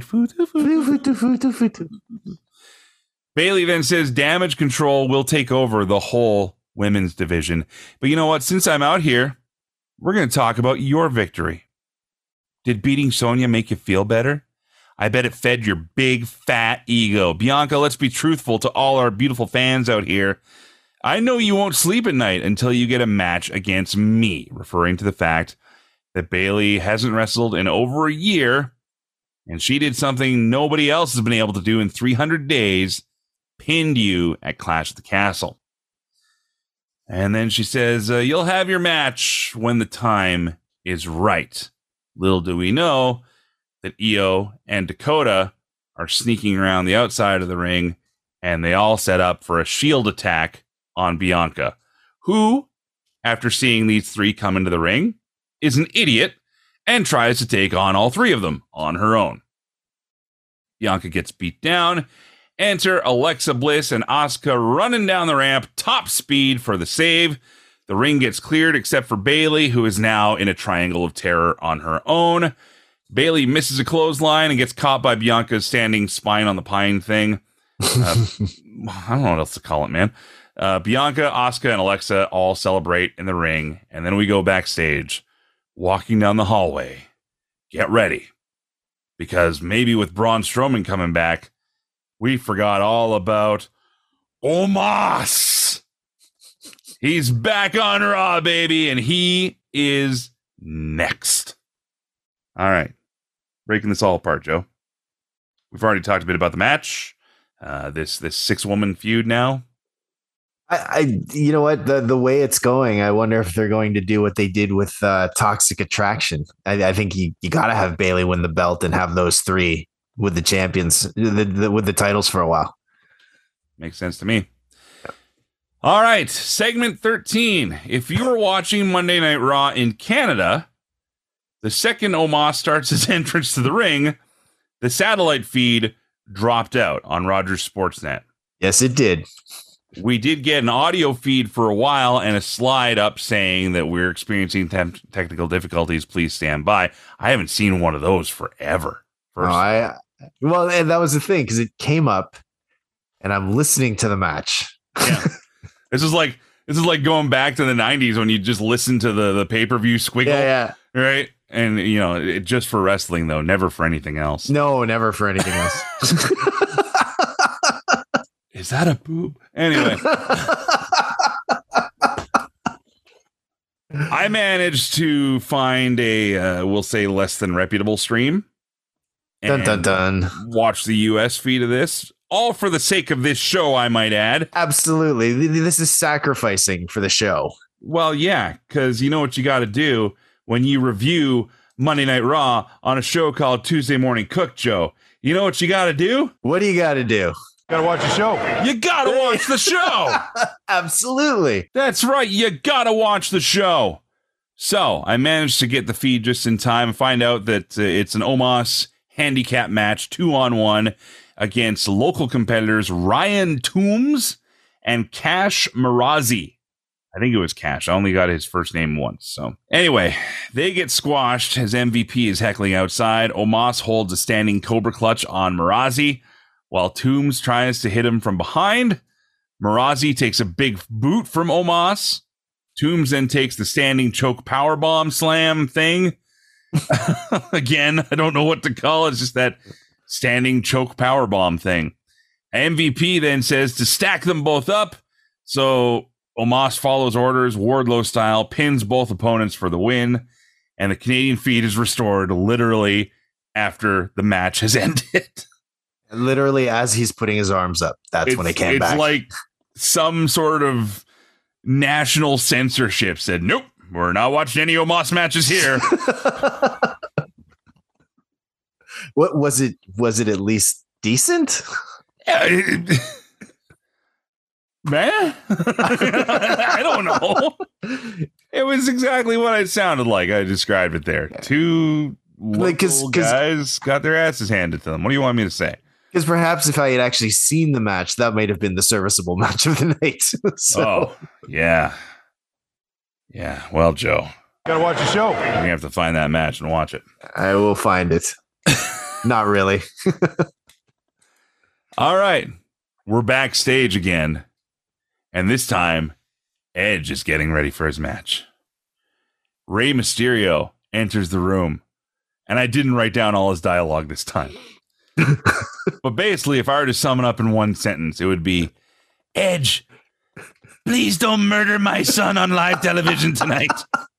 Bayley then says Damage Control will take over the whole women's division. But you know what? Since I'm out here, we're going to talk about your victory. Did beating Sonya make you feel better? I bet it fed your big, fat ego. Bianca, let's be truthful to all our beautiful fans out here. I know you won't sleep at night until you get a match against me, referring to the fact that Bayley hasn't wrestled in over a year, and she did something nobody else has been able to do in 300 days, pinned you at Clash at the Castle. And then she says, you'll have your match when the time is right. Little do we know that Io and Dakota are sneaking around the outside of the ring, and they all set up for a shield attack on Bianca, who, after seeing these 3 come into the ring, is an idiot and tries to take on all 3 of them on her own. Bianca gets beat down. Enter Alexa Bliss and Asuka running down the ramp, top speed for the save. The ring gets cleared except for Bayley, who is now in a triangle of terror on her own. Bayley misses a clothesline and gets caught by Bianca's standing spine on the pine thing. I don't know what else to call it, man. Bianca, Asuka, and Alexa all celebrate in the ring, and then we go backstage, walking down the hallway. Get ready, because maybe with Braun Strowman coming back, we forgot all about Omos. He's back on Raw, baby, and he is next. All right. Breaking this all apart, Joe. We've already talked a bit about the match. This 6-woman feud now. You know what? The way it's going, I wonder if they're going to do what they did with Toxic Attraction. I think you got to have Bayley win the belt and have those 3 with the champions, with the titles for a while. Makes sense to me. All right, segment 13. If you were watching Monday Night Raw in Canada, The second Omos starts his entrance to the ring, the satellite feed dropped out on Rogers Sportsnet. Yes, it did. We did get an audio feed for a while and a slide up saying that we're experiencing technical difficulties. Please stand by. I haven't seen one of those forever. Well, and that was the thing, because it came up and I'm listening to the match. Yeah. This is like going back to the 90s when you just listen to the pay-per-view squiggle. Yeah. Right? And, you know, just for wrestling, though, never for anything else. No, never for anything else. Is that a boob? Anyway. I managed to find a, we'll say, less than reputable stream. Dun, dun, dun. Watch the US feed of this. All for the sake of this show, I might add. Absolutely. This is sacrificing for the show. Well, yeah, because you know what you got to do when you review Monday Night Raw on a show called Tuesday Morning Cook, Joe. You know what you got to do? What do you got to do? Gotta watch the show. You gotta watch the show. Absolutely. That's right. You gotta watch the show. So I managed to get the feed just in time and find out that it's an Omos handicap match, 2-on-1 against local competitors Ryan Toombs and Cash Marazi. I think it was Cash. I only got his first name once. So anyway, they get squashed as MVP is heckling outside. Omos holds a standing Cobra Clutch on Marazi, while Toombs tries to hit him from behind. Marazi takes a big boot from Omos. Toombs then takes the standing choke powerbomb slam thing. Again, I don't know what to call it. It's just that standing choke powerbomb thing. MVP then says to stack them both up. So Omos follows orders, Wardlow style, pins both opponents for the win. And the Canadian feed is restored literally after the match has ended. Literally, as he's putting his arms up, that's when it came back. It's like some sort of national censorship said, nope, we're not watching any Omos matches here. What was it? Was it at least decent? Yeah, man, I don't know. It was exactly what it sounded like. I described it there. Two local guys got their asses handed to them. What do you want me to say? Because perhaps if I had actually seen the match, that might have been the serviceable match of the night. Oh, yeah. Yeah. Well, Joe. Gotta watch the show. You're going to have to find that match and watch it. I will find it. Not really. All right. We're backstage again. And this time, Edge is getting ready for his match. Rey Mysterio enters the room. And I didn't write down all his dialogue this time. But basically, if I were to sum it up in one sentence, it would be, Edge, please don't murder my son on live television tonight.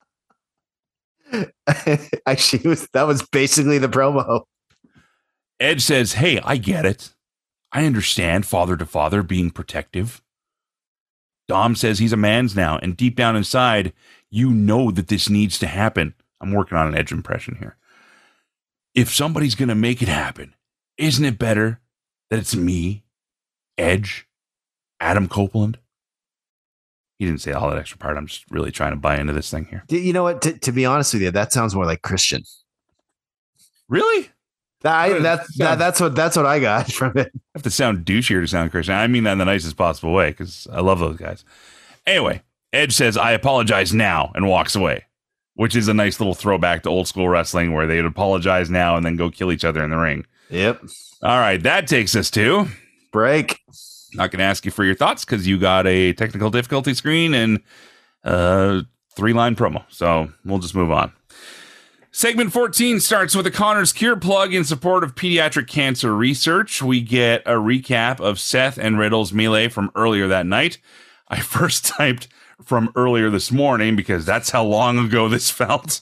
Actually, that was basically the promo. Edge says, hey, I get it. I understand father to father being protective. Dom says he's a man's now, and deep down inside, you know that this needs to happen. I'm working on an Edge impression here. If somebody's going to make it happen, isn't it better that it's me, Edge, Adam Copeland? He didn't say all that extra part. I'm just really trying to buy into this thing here. You know what? To be honest with you, that sounds more like Christian. Really? That's what I got from it. I have to sound douchier to sound Christian. I mean that in the nicest possible way because I love those guys. Anyway, Edge says, I apologize now, and walks away, which is a nice little throwback to old school wrestling where they'd apologize now and then go kill each other in the ring. Yep. All right, that takes us to break. Not going to ask you for your thoughts because you got a technical difficulty screen and 3-line promo. So we'll just move on. Segment 14 starts with a Connor's Cure plug in support of pediatric cancer research. We get a recap of Seth and Riddle's melee from earlier that night. I first typed from earlier this morning because that's how long ago this felt.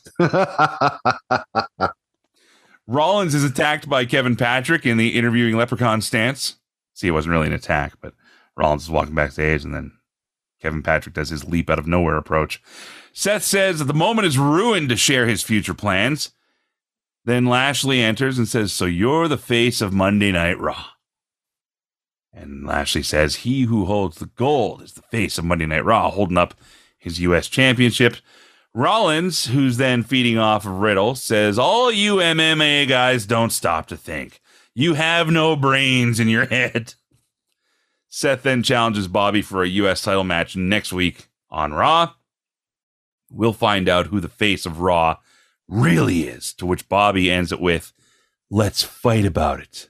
Rollins is attacked by Kevin Patrick in the interviewing leprechaun stance. See, it wasn't really an attack, but Rollins is walking backstage, and then Kevin Patrick does his leap out of nowhere approach. Seth says that the moment is ruined to share his future plans. Then Lashley enters and says, so you're the face of Monday Night Raw. And Lashley says, he who holds the gold is the face of Monday Night Raw, holding up his U.S. championship. Rollins, who's then feeding off of Riddle, says, all you MMA guys don't stop to think. You have no brains in your head. Seth then challenges Bobby for a U.S. title match next week on Raw. We'll find out who the face of Raw really is, to which Bobby ends it with, let's fight about it.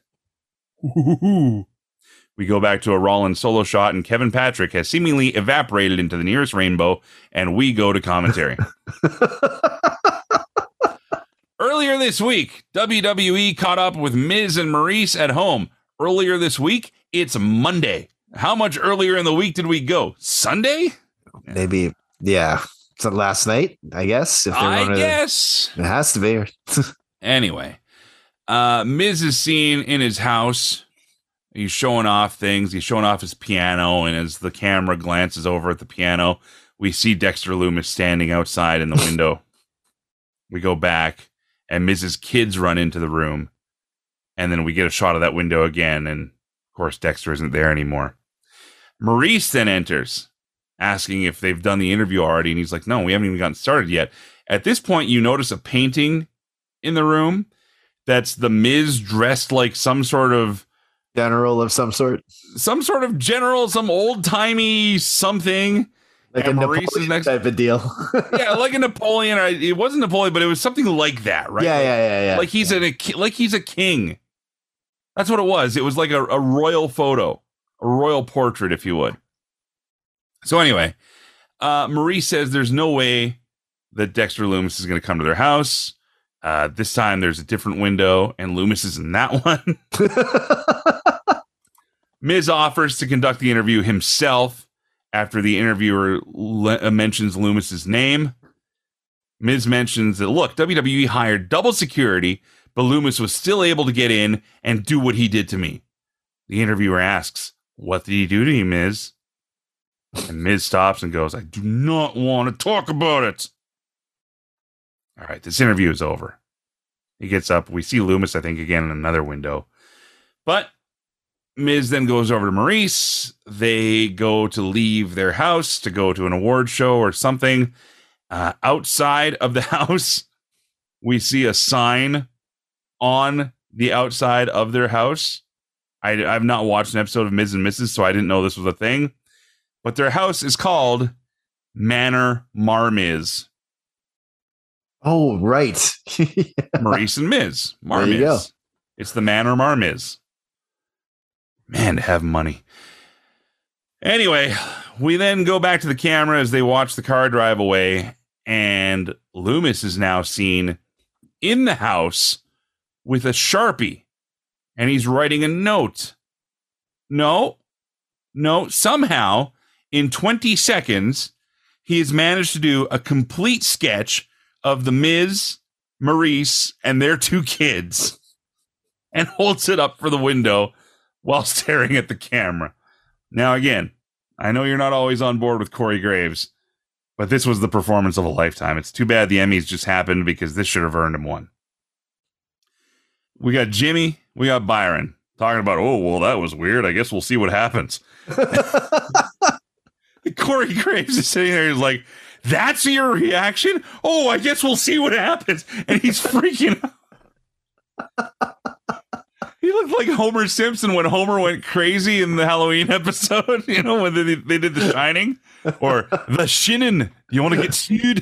We go back to a Rollins solo shot, and Kevin Patrick has seemingly evaporated into the nearest rainbow, and we go to commentary. Earlier this week, WWE caught up with Miz and Maurice at home. Earlier this week, it's Monday. How much earlier in the week did we go? Sunday? Maybe, yeah. So last night, I guess. I guess. It has to be. Anyway, Miz is seen in his house. He's showing off things. He's showing off his piano, and as the camera glances over at the piano, we see Dexter Lumis standing outside in the window. We go back, and Miz's kids run into the room, and then we get a shot of that window again, and of course Dexter isn't there anymore. Maurice then enters, asking if they've done the interview already, and he's like, no, we haven't even gotten started yet. At this point, you notice a painting in the room that's the Miz dressed like some sort of general of some sort. Some sort of general, some old-timey something. Like a Napoleon type of deal. Yeah, like a Napoleon. It wasn't Napoleon, but it was something like that, right? Yeah. Like he's a king. That's what it was. It was like a royal photo, a royal portrait, if you would. So anyway, Maurice says there's no way that Dexter Lumis is going to come to their house. This time there's a different window, and Lumis is in that one. Miz offers to conduct the interview himself after the interviewer mentions Lumis's name. Miz mentions that, look, WWE hired double security, but Lumis was still able to get in and do what he did to me. The interviewer asks, what did he do to you, Miz? And Miz stops and goes, I do not want to talk about it. All right, this interview is over. He gets up. We see Lumis, I think, again in another window. But Miz then goes over to Maurice. They go to leave their house to go to an award show or something. Outside of the house, we see a sign on the outside of their house. I've not watched an episode of Miz and Mrs., so I didn't know this was a thing. But their house is called Manor Marmiz. Oh, right. Maurice and Miz. Marmiz. It's the Manor Marmiz. Man, to have money. Anyway, we then go back to the camera as they watch the car drive away, and Lumis is now seen in the house with a Sharpie, and he's writing a note. No, somehow, in 20 seconds, he has managed to do a complete sketch of the Miz, Maurice, and their two kids, and holds it up for the window while staring at the camera. Now, again, I know you're not always on board with Corey Graves, but this was the performance of a lifetime. It's too bad the Emmys just happened, because this should have earned him one. We got Jimmy, we got Byron talking about, oh, well, that was weird. I guess we'll see what happens. Corey Graves is sitting there, he's like, that's your reaction? Oh, I guess we'll see what happens. And he's freaking out. He looked like Homer Simpson when Homer went crazy in the Halloween episode, you know, when they did The Shining, or The Shinin. You want to get sued?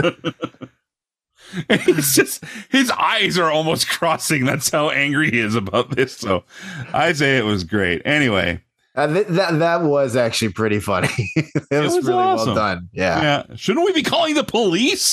And he's just, his eyes are almost crossing. That's how angry he is about this. So I say it was great. Anyway. That was actually pretty funny. it was really awesome. Well done. Yeah. Shouldn't we be calling the police?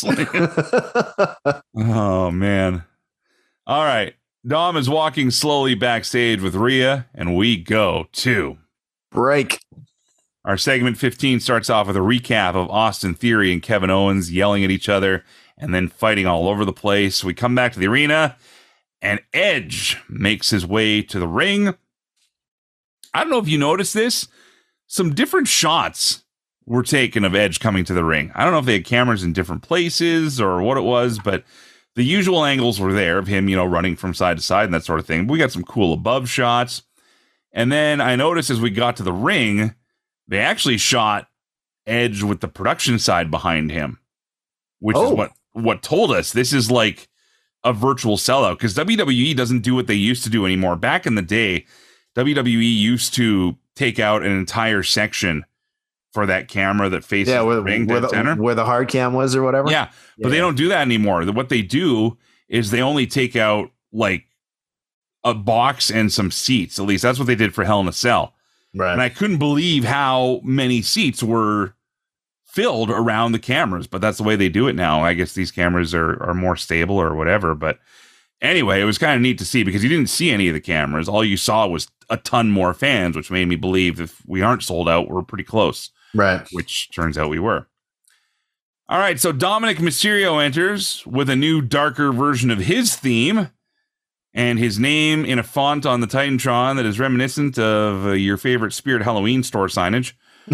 Oh, man. All right. Dom is walking slowly backstage with Rhea, and we go to break. Our segment 15 starts off with a recap of Austin Theory and Kevin Owens yelling at each other and then fighting all over the place. We come back to the arena, and Edge makes his way to the ring. I don't know if you noticed this. Some different shots were taken of Edge coming to the ring. I don't know if they had cameras in different places or what it was, but the usual angles were there of him, you know, running from side to side and that sort of thing. We got some cool above shots. And then I noticed as we got to the ring, they actually shot Edge with the production side behind him, which is what told us this is like a virtual sellout, because WWE doesn't do what they used to do anymore. Back in the day, WWE used to take out an entire section for that camera that faces the ring where the hard cam was or whatever. Yeah, but they don't do that anymore. What they do is they only take out like a box and some seats. At least that's what they did for Hell in a Cell. Right. And I couldn't believe how many seats were filled around the cameras, but that's the way they do it now. I guess these cameras are more stable or whatever. But anyway, it was kind of neat to see, because you didn't see any of the cameras. All you saw was a ton more fans, which made me believe if we aren't sold out, we're pretty close. Right. Which turns out we were. All right, so Dominic Mysterio enters with a new, darker version of his theme and his name in a font on the Titantron that is reminiscent of your favorite Spirit Halloween store signage.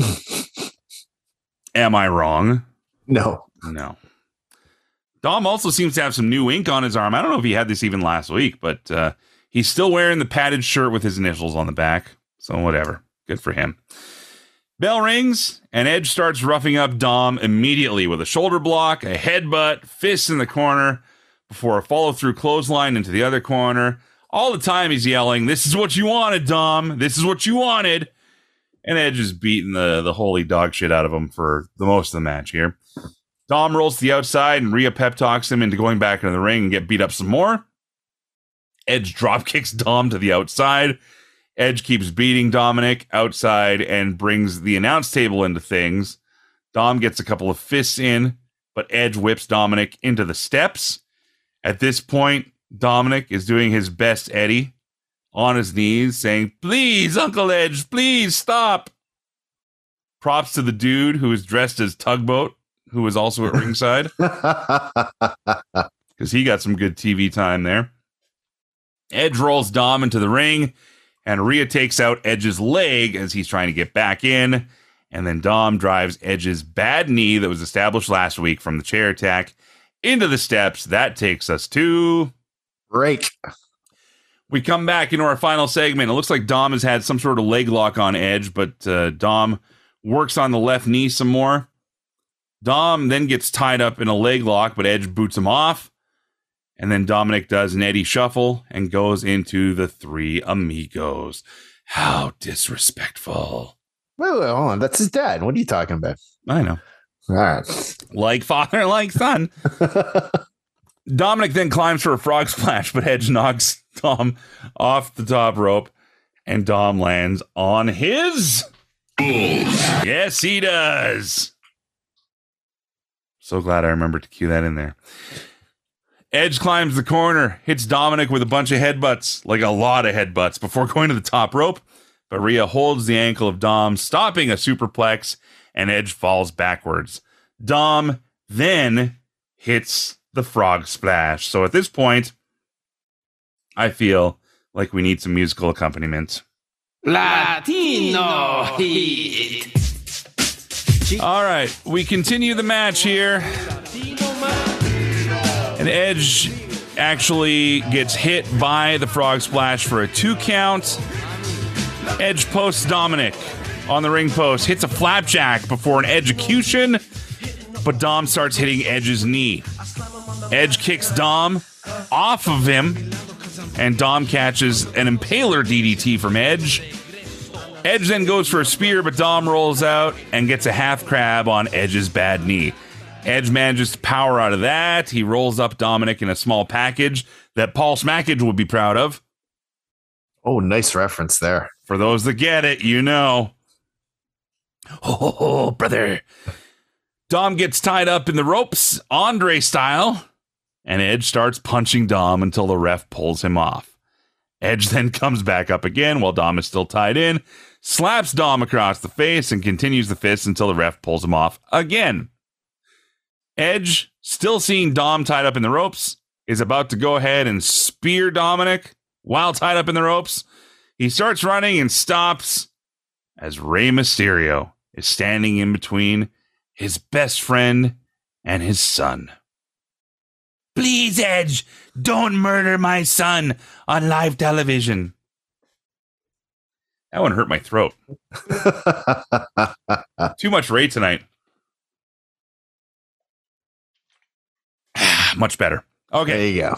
Am I wrong? No. Dom also seems to have some new ink on his arm. I don't know if he had this even last week, but he's still wearing the padded shirt with his initials on the back. So whatever. Good for him. Bell rings, and Edge starts roughing up Dom immediately with a shoulder block, a headbutt, fists in the corner, before a follow-through clothesline into the other corner. All the time he's yelling, "This is what you wanted, Dom. This is what you wanted." And Edge is beating the holy dog shit out of him for the most of the match here. Dom rolls to the outside, and Rhea pep talks him into going back into the ring and get beat up some more. Edge drop kicks Dom to the outside. Edge keeps beating Dominic outside and brings the announce table into things. Dom gets a couple of fists in, but Edge whips Dominic into the steps. At this point, Dominic is doing his best Eddie, on his knees, saying, "Please, Uncle Edge, please stop." Props to the dude who is dressed as Tugboat, who was also at ringside, because he got some good TV time there. Edge rolls Dom into the ring, and Rhea takes out Edge's leg as he's trying to get back in. And then Dom drives Edge's bad knee that was established last week from the chair attack into the steps. That takes us to break. We come back into our final segment. It looks like Dom has had some sort of leg lock on Edge, but Dom works on the left knee some more. Dom then gets tied up in a leg lock, but Edge boots him off. And then Dominic does an Eddie shuffle and goes into the Three Amigos. How disrespectful. Wait, hold on. That's his dad. What are you talking about? I know. All right. Like father, like son. Dominic then climbs for a frog splash, but Edge knocks Dom off the top rope, and Dom lands on his balls. Yes, he does. So glad I remembered to cue that in there. Edge climbs the corner, hits Dominic with a bunch of headbutts, like a lot of headbutts, before going to the top rope. But Rhea holds the ankle of Dom, stopping a superplex, and Edge falls backwards. Dom then hits the frog splash. So at this point, I feel like we need some musical accompaniment. Latino Heat. All right, we continue the match here. And Edge actually gets hit by the frog splash for a 2 count. Edge posts Dominic on the ring post, hits a flapjack before an execution, but Dom starts hitting Edge's knee. Edge kicks Dom off of him, and Dom catches an impaler DDT from Edge. Edge then goes for a spear, but Dom rolls out and gets a half crab on Edge's bad knee. Edge manages to power out of that. He rolls up Dominic in a small package that Paul Smackage would be proud of. Oh, nice reference there. For those that get it, you know. Oh, brother. Dom gets tied up in the ropes, Andre style, and Edge starts punching Dom until the ref pulls him off. Edge then comes back up again while Dom is still tied in, slaps Dom across the face, and continues the fist until the ref pulls him off again. Edge, still seeing Dom tied up in the ropes, is about to go ahead and spear Dominic while tied up in the ropes. He starts running and stops as Rey Mysterio is standing in between his best friend and his son. "Please, Edge, don't murder my son on live television." That one hurt my throat. Too much Rey tonight. Much better. Okay. There you go.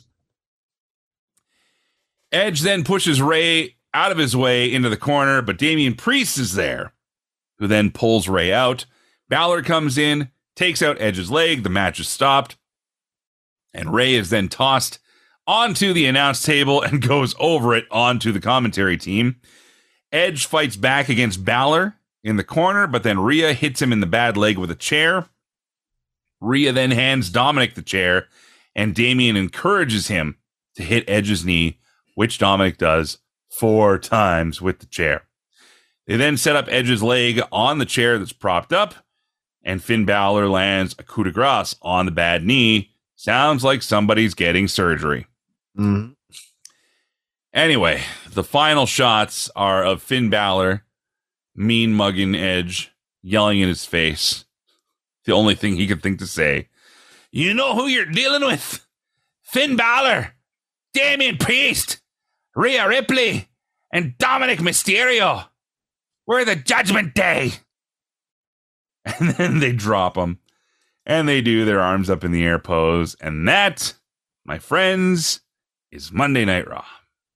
Edge then pushes Ray out of his way into the corner, but Damian Priest is there, who then pulls Ray out. Balor comes in, takes out Edge's leg. The match is stopped. And Ray is then tossed onto the announce table and goes over it onto the commentary team. Edge fights back against Balor in the corner, but then Rhea hits him in the bad leg with a chair. Rhea then hands Dominic the chair, and Damian encourages him to hit Edge's knee, which Dominic does 4 times with the chair. They then set up Edge's leg on the chair that's propped up, and Finn Balor lands a coup de grace on the bad knee. Sounds like somebody's getting surgery. Mm-hmm. Anyway, the final shots are of Finn Balor mean mugging Edge, yelling in his face. The only thing he could think to say. You know who you're dealing with? Finn Balor, Damian Priest, Rhea Ripley, and Dominic Mysterio. We're the Judgment Day. And then they drop him. And they do their arms up in the air pose. And that, my friends, is Monday Night Raw.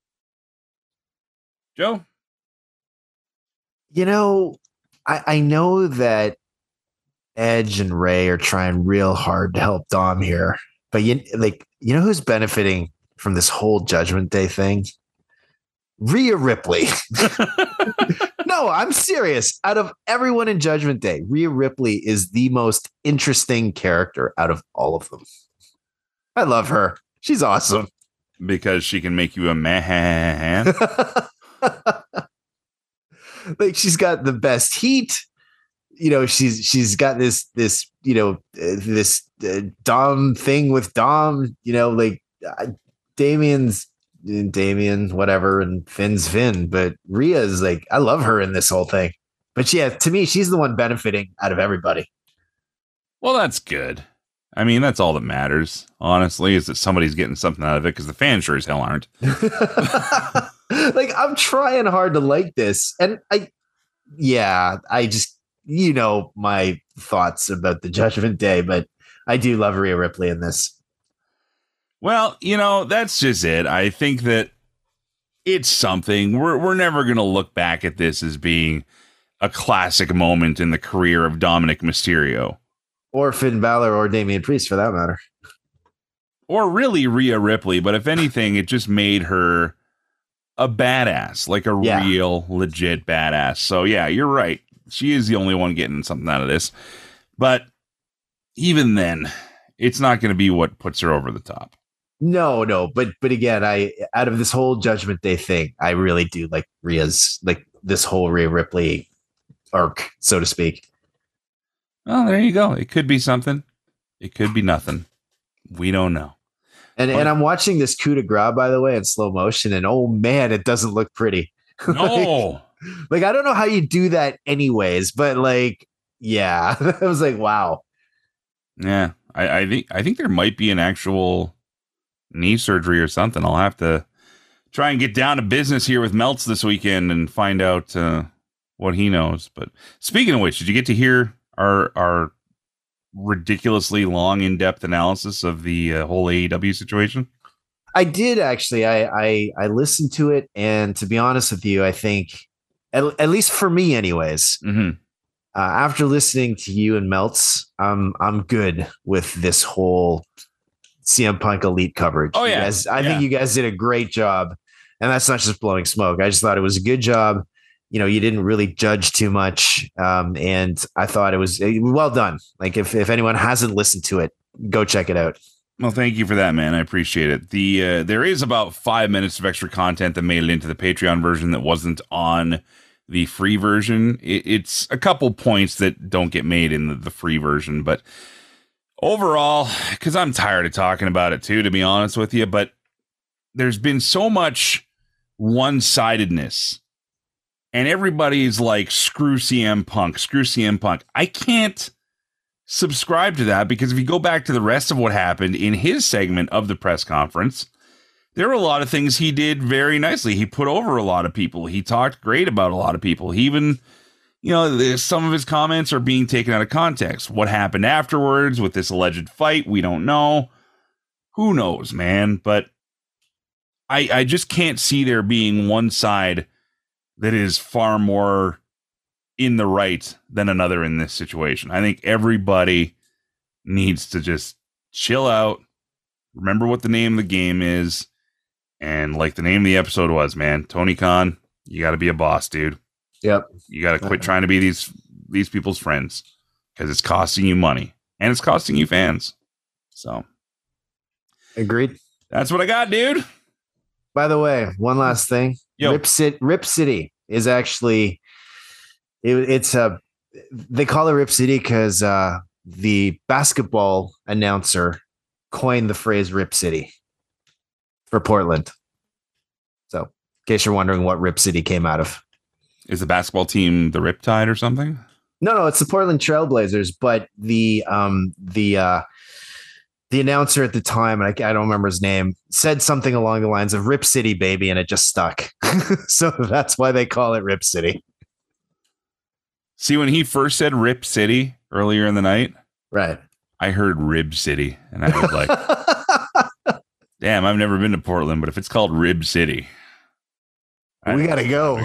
Joe? You know, I know that Edge and Ray are trying real hard to help Dom here. But you know who's benefiting from this whole Judgment Day thing? Rhea Ripley. No, I'm serious. Out of everyone in Judgment Day, Rhea Ripley is the most interesting character out of all of them. I love her. She's awesome. Because she can make you a man. Like, she's got the best heat. You know, she's got this Dom thing with Dom. You know, like Damian, whatever, and Finn's Finn. But Rhea's like, I love her in this whole thing. But yeah, to me, she's the one benefiting out of everybody. Well, that's good. I mean, that's all that matters, honestly, is that somebody's getting something out of it, because the fans sure as hell aren't. Like, I'm trying hard to like this. And I just, you know, my thoughts about the Judgment Day, but I do love Rhea Ripley in this. Well, you know, that's just it. I think that it's something. We're never going to look back at this as being a classic moment in the career of Dominic Mysterio. Or Finn Balor or Damian Priest, for that matter. Or really Rhea Ripley, but if anything, it just made her a badass, like a real, legit badass. So yeah, you're right. She is the only one getting something out of this. But even then, it's not going to be what puts her over the top. No. But again, out of this whole Judgment Day thing, I really do like Rhea's, like this whole Rhea Ripley arc, so to speak. Well, there you go. It could be something. It could be nothing. We don't know. And I'm watching this coup de grace, by the way, in slow motion, and oh man, it doesn't look pretty. No. like I don't know how you do that anyways, but like, yeah. I was like, wow. Yeah. I think there might be an actual knee surgery or something. I'll have to try and get down to business here with Meltz this weekend and find out what he knows. But speaking of which, did you get to hear our ridiculously long, in-depth analysis of the whole AEW situation? I did, actually. I listened to it, and to be honest with you, I think, at least for me anyways, after listening to you and Meltz, I'm good with this whole CM Punk Elite coverage. Oh, yeah. I think you guys did a great job, and that's not just blowing smoke. I just thought it was a good job. You know, you didn't really judge too much, and I thought it was well done. Like, if anyone hasn't listened to it, go check it out. Well, thank you for that, man. I appreciate it. There is about 5 minutes of extra content that made it into the Patreon version that wasn't on the free version. It's a couple points that don't get made in the free version, but overall, because I'm tired of talking about it too, to be honest with you, but there's been so much one-sidedness. And everybody's like, screw CM Punk, screw CM Punk. I can't subscribe to that, because if you go back to the rest of what happened in his segment of the press conference, there were a lot of things he did very nicely. He put over a lot of people. He talked great about a lot of people. He even, you know, some of his comments are being taken out of context. What happened afterwards with this alleged fight, we don't know. who knows, man? But I just can't see there being one side that is far more in the right than another in this situation. I think everybody needs to just chill out, remember what the name of the game is, and like the name of the episode was, man, Tony Khan, you got to be a boss, dude. Yep. You got to quit trying to be these people's friends, because it's costing you money and it's costing you fans. So, agreed. That's what I got, dude. By the way, one last thing. Yo. Rip City is actually they call it Rip City because the basketball announcer coined the phrase Rip City for Portland. So, in case you're wondering what Rip City came out of. Is the basketball team the Riptide or something? No, it's the Portland Trailblazers, but the announcer at the time, and I don't remember his name, said something along the lines of Rip City, baby, and it just stuck. So that's why they call it Rip City. See, when he first said Rip City earlier in the night, right, I heard Rib City, and I was like, damn, I've never been to Portland, but if it's called Rib City, we gotta go.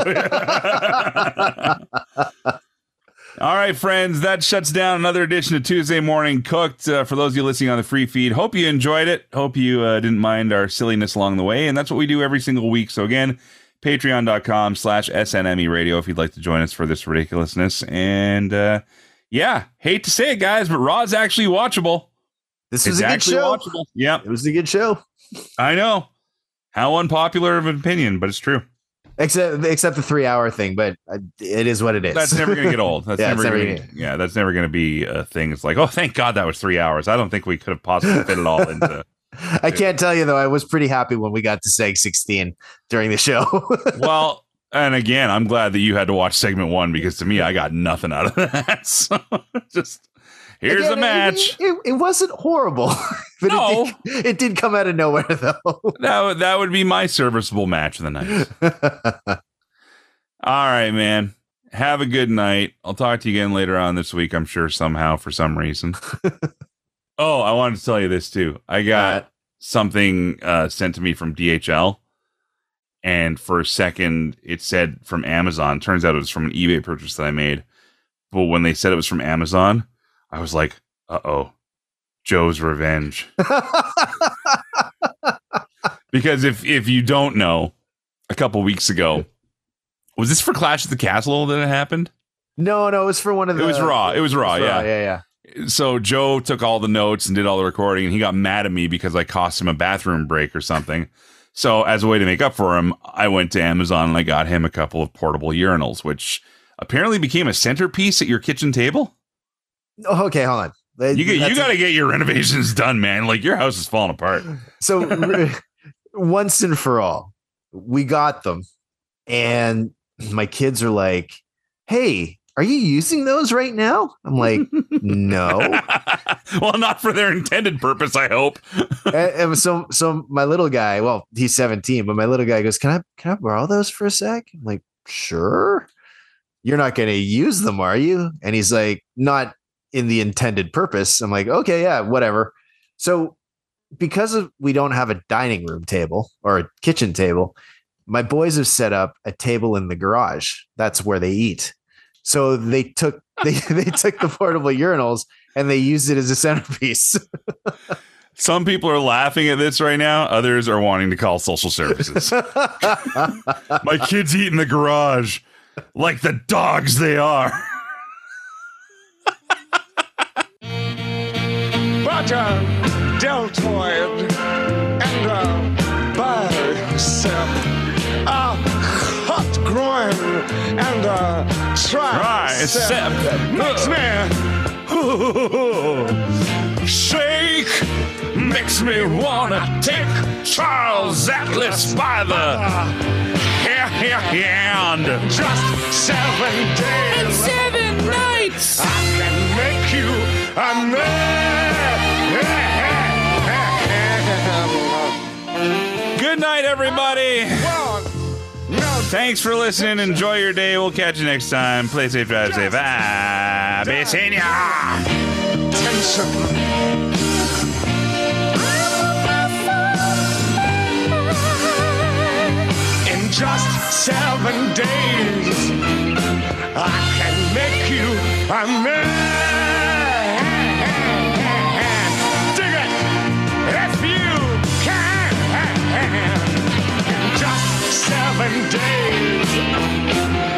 All right, friends, that shuts down another edition of Tuesday Morning Cooked. For those of you listening on the free feed, hope you enjoyed it. Hope you didn't mind our silliness along the way. And that's what we do every single week. So again, patreon.com/SNME radio if you'd like to join us for this ridiculousness. And yeah, hate to say it, guys, but Raw's actually watchable. This was a good show. Yeah, it was a good show. I know. How unpopular of an opinion, but it's true. Except the 3-hour thing, but it is what it is. That's never going to get old. That's never going to be a thing. It's like, oh, thank God that was 3 hours. I don't think we could have possibly fit it all into. I can't tell you though. I was pretty happy when we got to seg 16 during the show. Well, and again, I'm glad that you had to watch segment 1 because to me, I got nothing out of that. So just here's the match. It wasn't horrible. But no, it did come out of nowhere though. That would be my serviceable match of the night. All right, man. Have a good night. I'll talk to you again later on this week, I'm sure, somehow, for some reason. Oh, I wanted to tell you this too. I got something sent to me from DHL, and for a second it said from Amazon. Turns out it was from an eBay purchase that I made. But when they said it was from Amazon, I was like, uh-oh. Joe's Revenge. Because if you don't know, a couple weeks ago, was this for Clash at the Castle that it happened? No, it was for one of the... It was Raw, yeah. Yeah. So Joe took all the notes and did all the recording, and he got mad at me because I cost him a bathroom break or something. So as a way to make up for him, I went to Amazon and I got him a couple of portable urinals, which apparently became a centerpiece at your kitchen table. Oh, okay, hold on. You got to get your renovations done, man. Like, your house is falling apart. So once and for all, we got them. And my kids are like, hey, are you using those right now? I'm like, no. Well, not for their intended purpose, I hope. and so my little guy, well, he's 17, but my little guy goes, can I borrow those for a sec? I'm like, sure. You're not going to use them, are you? And he's like, not in the intended purpose. I'm like, okay, yeah, whatever. So because we don't have a dining room table or a kitchen table, my boys have set up a table in the garage. That's where they eat. So they took the portable urinals and they used it as a centerpiece. Some people are laughing at this right now. Others are wanting to call social services. My kids eat in the garage like the dogs they are. Butter, deltoid, and bicep, a hot groin, and a tricep. Makes me shake, makes me wanna take Charles Atlas by the hand. Just 7 days and 7 nights. I can make you a man. Good night, everybody. Thanks for listening. Enjoy your day. We'll catch you next time. Play safe, drive safe. Be seeing ya. Tension. 7 days, I can make you a man. Dig it if you can. In just 7 days.